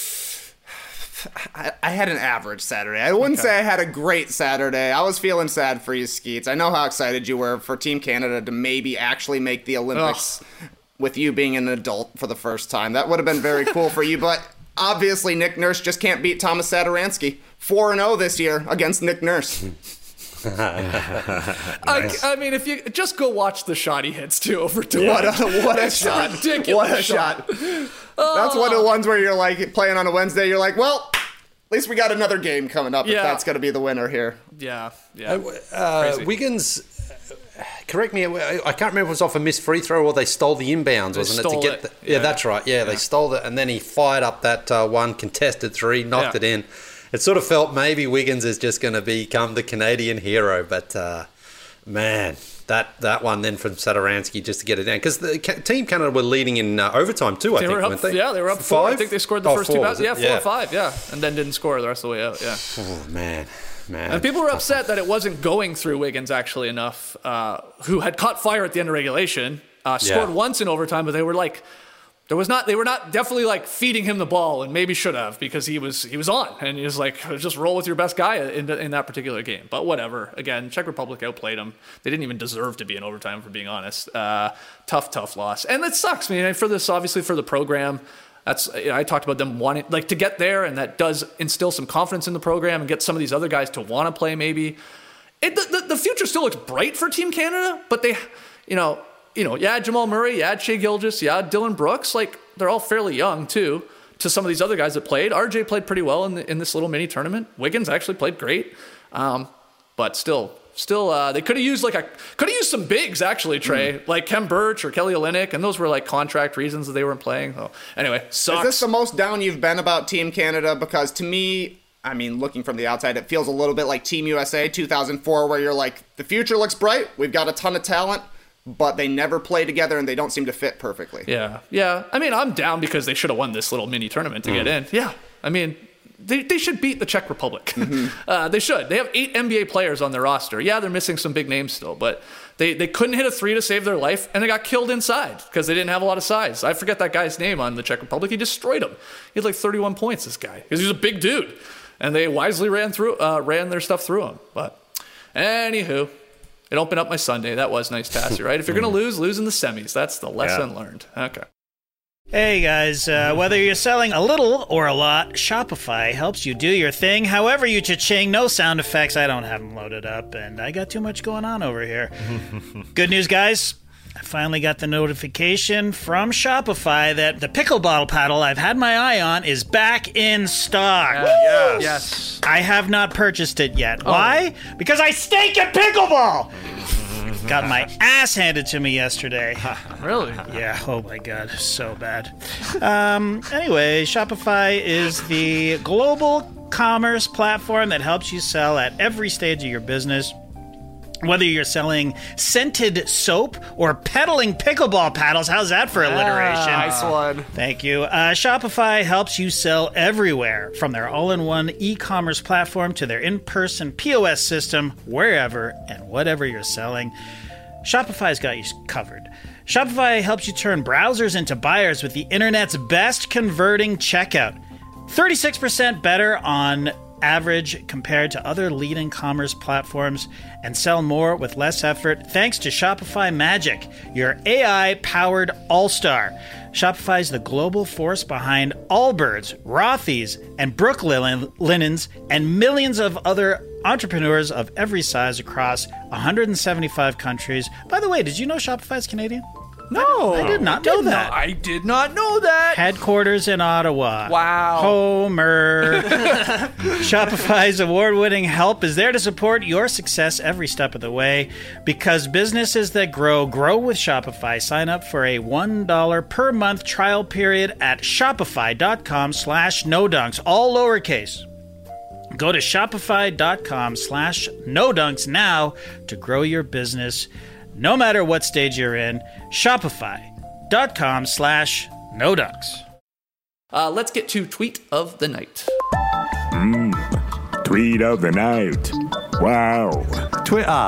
I, I had an average Saturday. I wouldn't okay. say I had a great Saturday. I was feeling sad for you, Skeets. I know how excited you were for Team Canada to maybe actually make the Olympics Ugh. with you being an adult for the first time. That would have been very cool for you, but obviously Nick Nurse just can't beat Thomas Satoransky. four and oh this year against Nick Nurse. I, I mean, if you just go watch the shot he hits too over two. What a what a shot! Ridiculous What a shot. shot! That's one of the ones where you're like playing on a Wednesday. You're like, well, at least we got another game coming up. Yeah. If that's going to be the winner here. Yeah, yeah. Uh, Wiggins, correct me, I can't remember if it was off a missed free throw or they stole the inbounds, They wasn't stole it? To get it. The, yeah, Yeah. that's right. Yeah, they stole it, and then he fired up that uh, one contested three, knocked Yeah. it in. It sort of felt maybe Wiggins is just going to become the Canadian hero, but uh, man, that, that one then from Satoransky just to get it down. Because the ca- team Canada were leading in uh, overtime too, I They think, were up, weren't they? yeah, they were up four. Five? I think they scored the Oh, first four, two was baskets. it? Yeah, four or five, yeah. And then didn't score the rest of the way out, yeah. Oh, man. Man. And people were upset that it wasn't going through Wiggins actually enough, uh, who had caught fire at the end of regulation, uh, scored Yeah. once in overtime, but they were like, there was not, they were not definitely like feeding him the ball, and maybe should have, because he was he was on, and he was like, just roll with your best guy in, in that particular game. But whatever. Again, Czech Republic outplayed them. They didn't even deserve to be in overtime, for being honest. Uh, tough, tough loss, and it sucks. I mean, for this, obviously for the program. That's, you know, I talked about them wanting like to get there, and that does instill some confidence in the program and get some of these other guys to want to play. Maybe it, the, the the future still looks bright for Team Canada, but they, you know, you know, yeah, Jamal Murray, yeah, Shea Gilgeous, yeah, Dylan Brooks, like they're all fairly young too. To some of these other guys that played, R J played pretty well in the, in this little mini tournament. Wiggins actually played great, um, but still. Still, uh, they could have used like a could have used some bigs actually, Trey, mm. like Kem Birch or Kelly Olynyk, and those were like contract reasons that they weren't playing. Oh, anyway, sucks. Is this the most down you've been about Team Canada? Because to me, I mean, looking from the outside, it feels a little bit like Team U S A two thousand four, where you're like, the future looks bright. We've got a ton of talent, but they never play together and they don't seem to fit perfectly. Yeah, yeah. I mean, I'm down because they should have won this little mini tournament to mm. get in. Yeah, I mean. They, they should beat the Czech Republic. Mm-hmm. uh, they should. They have eight N B A players on their roster. Yeah, they're missing some big names still, but they, they couldn't hit a three to save their life, and they got killed inside because they didn't have a lot of size. I forget that guy's name on the Czech Republic. He destroyed him. He had like thirty-one points, this guy, because he was a big dude. And they wisely ran through uh, ran their stuff through him. But anywho, it opened up my Sunday. That was nice, Tassie, right? If you're going to lose, lose in the semis. That's the lesson yeah. learned. Okay. Hey guys, uh, whether you're selling a little or a lot, Shopify helps you do your thing however you cha-ching. No sound effects, I don't have them loaded up, and I got too much going on over here. Good news, guys. I finally got the notification from Shopify that the pickle bottle paddle I've had my eye on is back in stock. Uh, yes. yes. I have not purchased it yet. Oh. Why? Because I stink at pickleball! Got my ass handed to me yesterday. Really? Yeah, oh my god, so bad. Um, anyway, Shopify is the global commerce platform that helps you sell at every stage of your business. Whether you're selling scented soap or peddling pickleball paddles, how's that for alliteration? Ah, nice one. Thank you. Uh, Shopify helps you sell everywhere, from their all-in-one e-commerce platform to their in-person P O S system, wherever and whatever you're selling. Shopify's got you covered. Shopify helps you turn browsers into buyers with the internet's best converting checkout. thirty-six percent better on average compared to other leading commerce platforms, and sell more with less effort thanks to Shopify Magic, your A I-powered all-star. Shopify's the global force behind Allbirds, Rothy's, and Brooklinens, and millions of other entrepreneurs of every size across one hundred seventy-five countries. By the way, did you know Shopify's Canadian? No, I did not know did that. Not, I did not know that. Headquarters in Ottawa. Wow. Homer. Shopify's award-winning help is there to support your success every step of the way. Because businesses that grow, grow with Shopify. Sign up for a one dollar per month trial period at shopify.com slash no dunks, all lowercase. Go to shopify.com slash no dunks now to grow your business. No matter what stage you're in, shopify.com slash no dunks. Uh, let's get to tweet of the night. Mm, tweet of the night. Wow. Twitter.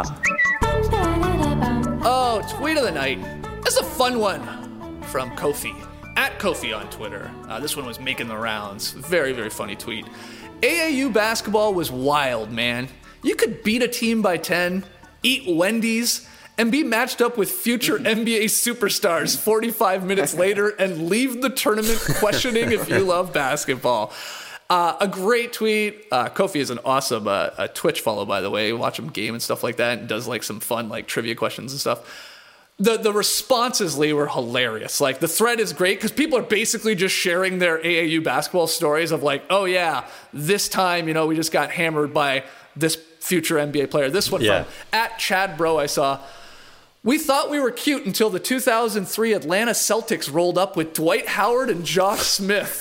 Oh, tweet of the night. This is a fun one from Kofi. At Kofi on Twitter. Uh, this one was making the rounds. Very, very funny tweet. A A U basketball was wild, man. You could beat a team by ten, eat Wendy's, and be matched up with future N B A superstars forty-five minutes later and leave the tournament questioning if you love basketball. Uh, a great tweet. Uh, Kofi is an awesome uh, a Twitch follow, by the way. Watch him game and stuff like that, and does like some fun like trivia questions and stuff. The the responses, Lee, were hilarious. Like, the thread is great because people are basically just sharing their A A U basketball stories of like, oh yeah, this time, you know, we just got hammered by this future N B A player. This one Yeah. from at Chad Bro, I saw. We thought we were cute until the two thousand three Atlanta Celtics rolled up with Dwight Howard and Josh Smith.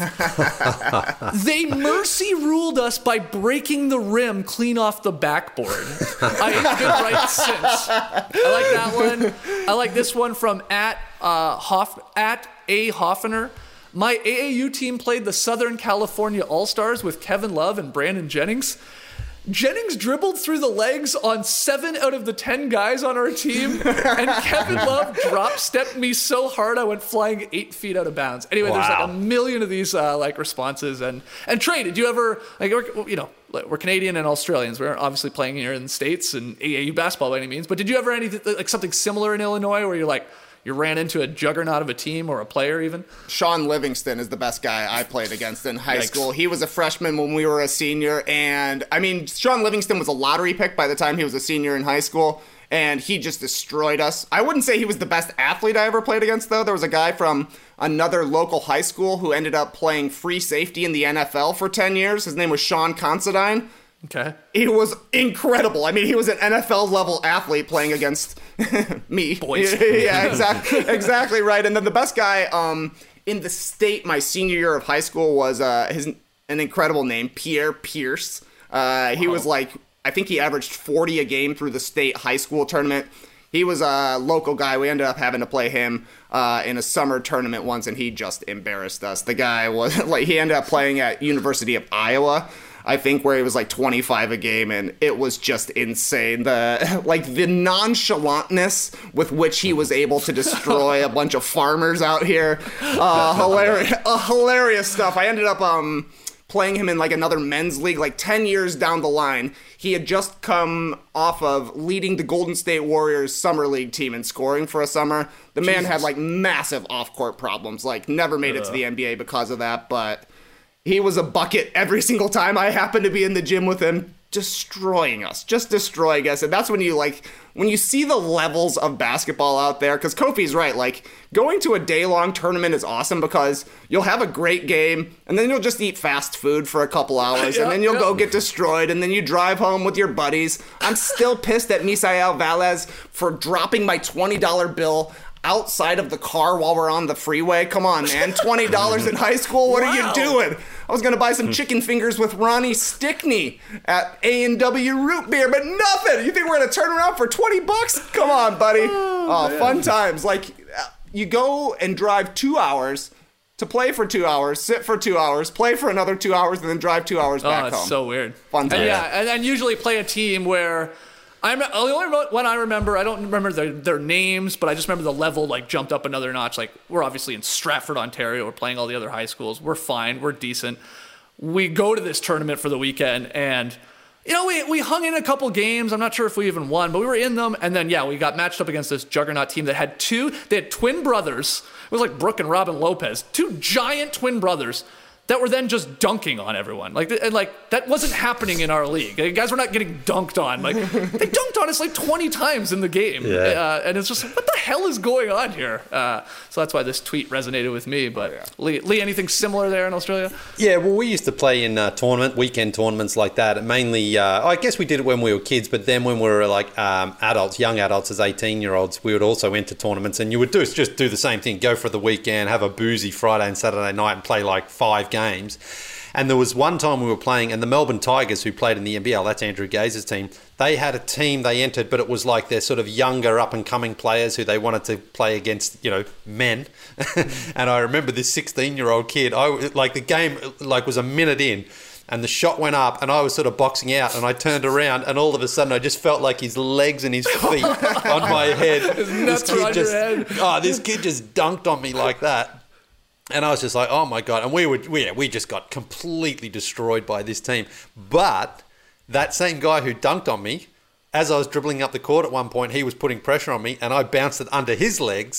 They mercy ruled us by breaking the rim clean off the backboard. I ain't been right since. I like that one. I like this one from at uh, Hoff at A Hoffner. My A A U team played the Southern California All-Stars with Kevin Love and Brandon Jennings. Jennings dribbled through the legs on seven out of the ten guys on our team, and Kevin Love drop stepped me so hard I went flying eight feet out of bounds. Anyway, Wow. there's like a million of these uh, like responses. And and Trey, did you ever like we're, you know we're Canadian and Australians. We're obviously playing here in the States and A A U basketball by any means. But did you ever anything like something similar in Illinois where you're like you ran into a juggernaut of a team or a player even? Sean Livingston is the best guy I played against in high Yikes. school. He was a freshman when we were a senior, and I mean, Sean Livingston was a lottery pick by the time he was a senior in high school, and he just destroyed us. I wouldn't say he was the best athlete I ever played against, though. There was a guy from another local high school who ended up playing free safety in the N F L for ten years. His name was Sean Considine. Okay. He was incredible. I mean, he was an N F L level athlete playing against me. Boys. Yeah, exactly, exactly right. And then the best guy um, in the state my senior year of high school was uh, his an incredible name, Pierre Pierce. Uh, he was like, I think he averaged forty a game through the state high school tournament. He was a local guy. We ended up having to play him uh, in a summer tournament once, and he just embarrassed us. The guy was like, he ended up playing at University of Iowa, I think, where he was like twenty-five a game, and it was just insane. The like the nonchalantness with which he was able to destroy a bunch of farmers out here, uh, hilarious, uh, hilarious stuff. I ended up um playing him in like another men's league, like ten years down the line. He had just come off of leading the Golden State Warriors summer league team in scoring for a summer. The man Jesus. had like massive off-court problems, like never made it to the N B A because of that, but he was a bucket every single time I happened to be in the gym with him, destroying us, just destroying us. And that's when you like, when you see the levels of basketball out there, because Kofi's right, like going to a day-long tournament is awesome because you'll have a great game and then you'll just eat fast food for a couple hours Yeah, and then you'll yeah. go get destroyed and then you drive home with your buddies. I'm still pissed at Misael Valles for dropping my twenty dollar bill outside of the car while we're on the freeway. Come on, man. twenty dollars in high school? What Wow. are you doing? I was going to buy some chicken fingers with Ronnie Stickney at A and W Root Beer, but nothing. You think we're going to turn around for twenty bucks? Come on, buddy. Oh, fun times. Like, uh, you go and drive two hours to play for two hours, sit for two hours, play for another two hours, and then drive two hours Oh, back it's home. so weird. Fun And times. yeah, and then usually play a team where I'm the only one I remember. I don't remember their, their names, but I just remember the level like jumped up another notch. Like we're obviously in Stratford, Ontario. We're playing all the other high schools. We're fine. We're decent. We go to this tournament for the weekend, and you know we we hung in a couple games. I'm not sure if we even won, but we were in them. And then yeah, we got matched up against this juggernaut team that had two. They had twin brothers. It was like Brooke and Robin Lopez, two giant twin brothers that were then just dunking on everyone. Like, and like that wasn't happening in our league. Like, guys were not getting dunked on. Like, they dunked on us like twenty times in the game. Yeah. Uh, and it's just like, what the hell is going on here? Uh, so that's why this tweet resonated with me. But Oh, yeah. Lee, Lee, anything similar there in Australia? Yeah, well, we used to play in uh, tournament, weekend tournaments like that. Mainly, uh, I guess we did it when we were kids, but then when we were like um, adults, young adults as eighteen-year-olds, we would also enter tournaments, and you would do just do the same thing, go for the weekend, have a boozy Friday and Saturday night and play like five games. And there was one time we were playing, and the Melbourne Tigers, who played in the N B L, that's Andrew Gazer's team, they had a team they entered, but it was like their sort of younger up-and-coming players who they wanted to play against, you know, men. And I remember this sixteen-year-old kid, I like the game like was a minute in, and the shot went up, and I was sort of boxing out, and I turned around, and all of a sudden I just felt like his legs and his feet on my head. His nuts were on your just, head. oh, this kid just dunked on me like that. And I was just like, oh my God. And we were, we, we just got completely destroyed by this team. But that same guy who dunked on me, as I was dribbling up the court at one point, he was putting pressure on me and I bounced it under his legs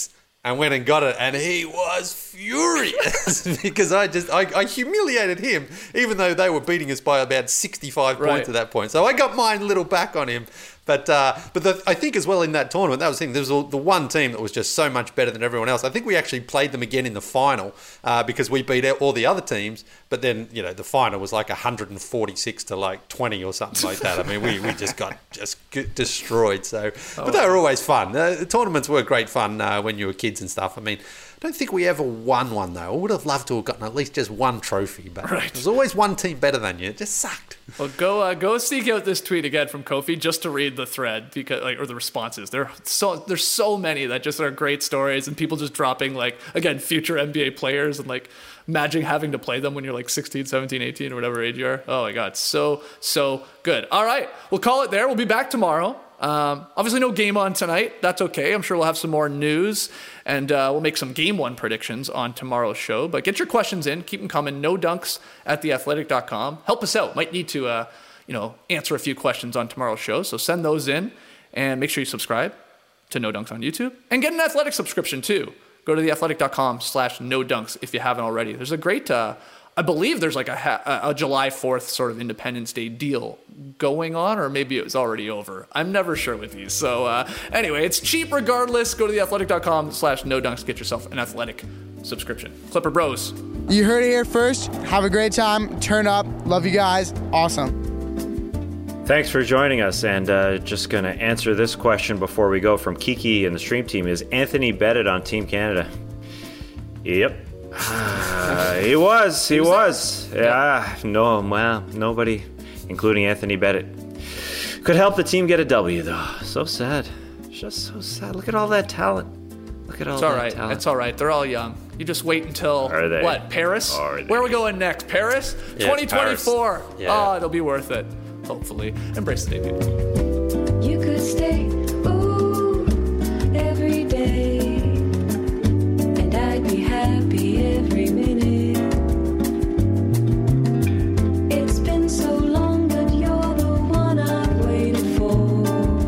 and went and got it, and he was furious because I just I, I humiliated him, even though they were beating us by about sixty-five Right. points at that point. So I got mine little back on him. But uh, but the, I think as well in that tournament, that was the thing. There was the one team that was just so much better than everyone else. I think we actually played them again in the final uh, because we beat out all the other teams. But then, you know, the final was like one hundred forty-six to like twenty or something like that. I mean, we, we just got just destroyed. So, but they were always fun. Uh, the tournaments were great fun uh, when you were kids and stuff. I mean, I don't think we ever won one though. I would have loved to have gotten at least just one trophy, but Right. there's always one team better than you. It just sucked. Well, go uh, go seek out this tweet again from Kofi just to read the thread because like or the responses. There so there's so many that just are great stories and people just dropping like again future N B A players and like imagine having to play them when you're like sixteen, seventeen, eighteen or whatever age you are. Oh my god, so so good. All right, we'll call it there. We'll be back tomorrow. Um, obviously no game on tonight. That's okay. I'm sure we'll have some more news and uh, we'll make some game one predictions on tomorrow's show. But get your questions in. Keep them coming. No dunks at the athletic dot com. Help us out. Might need to, uh, you know, answer a few questions on tomorrow's show. So send those in and make sure you subscribe to No Dunks on YouTube and get an Athletic subscription too. Go to the athletic dot com slash no dunks if you haven't already. There's a great, uh, I believe there's like a, ha- a July fourth sort of Independence Day deal going on, or maybe it was already over. I'm never sure with these. So uh, anyway, it's cheap regardless. Go to the athletic dot com slash no dunks. Get yourself an Athletic subscription. Clipper Bros. You heard it here first. Have a great time. Turn up. Love you guys. Awesome. Thanks for joining us, and uh, just going to answer this question before we go from Kiki and the stream team. Is Anthony Bennett on Team Canada? Yep. Uh, he was. He was. Yeah. No, well, nobody, including Anthony Bennett, could help the team get a W, though. So sad. Just so sad. Look at all that talent. Look at all It's that all right. talent. It's all right. They're all young. You just wait until, Are they? what, Paris? Are they? Where are we going next? Paris? Yeah, twenty twenty-four. Paris. Yeah. Oh, it'll be worth it. Hopefully. Embrace the day, people. You could stay, ooh, every day, and I'd be happy every minute. It's been so long, but you're the one I've waited for.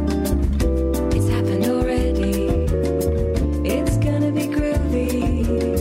It's happened already. It's gonna be groovy.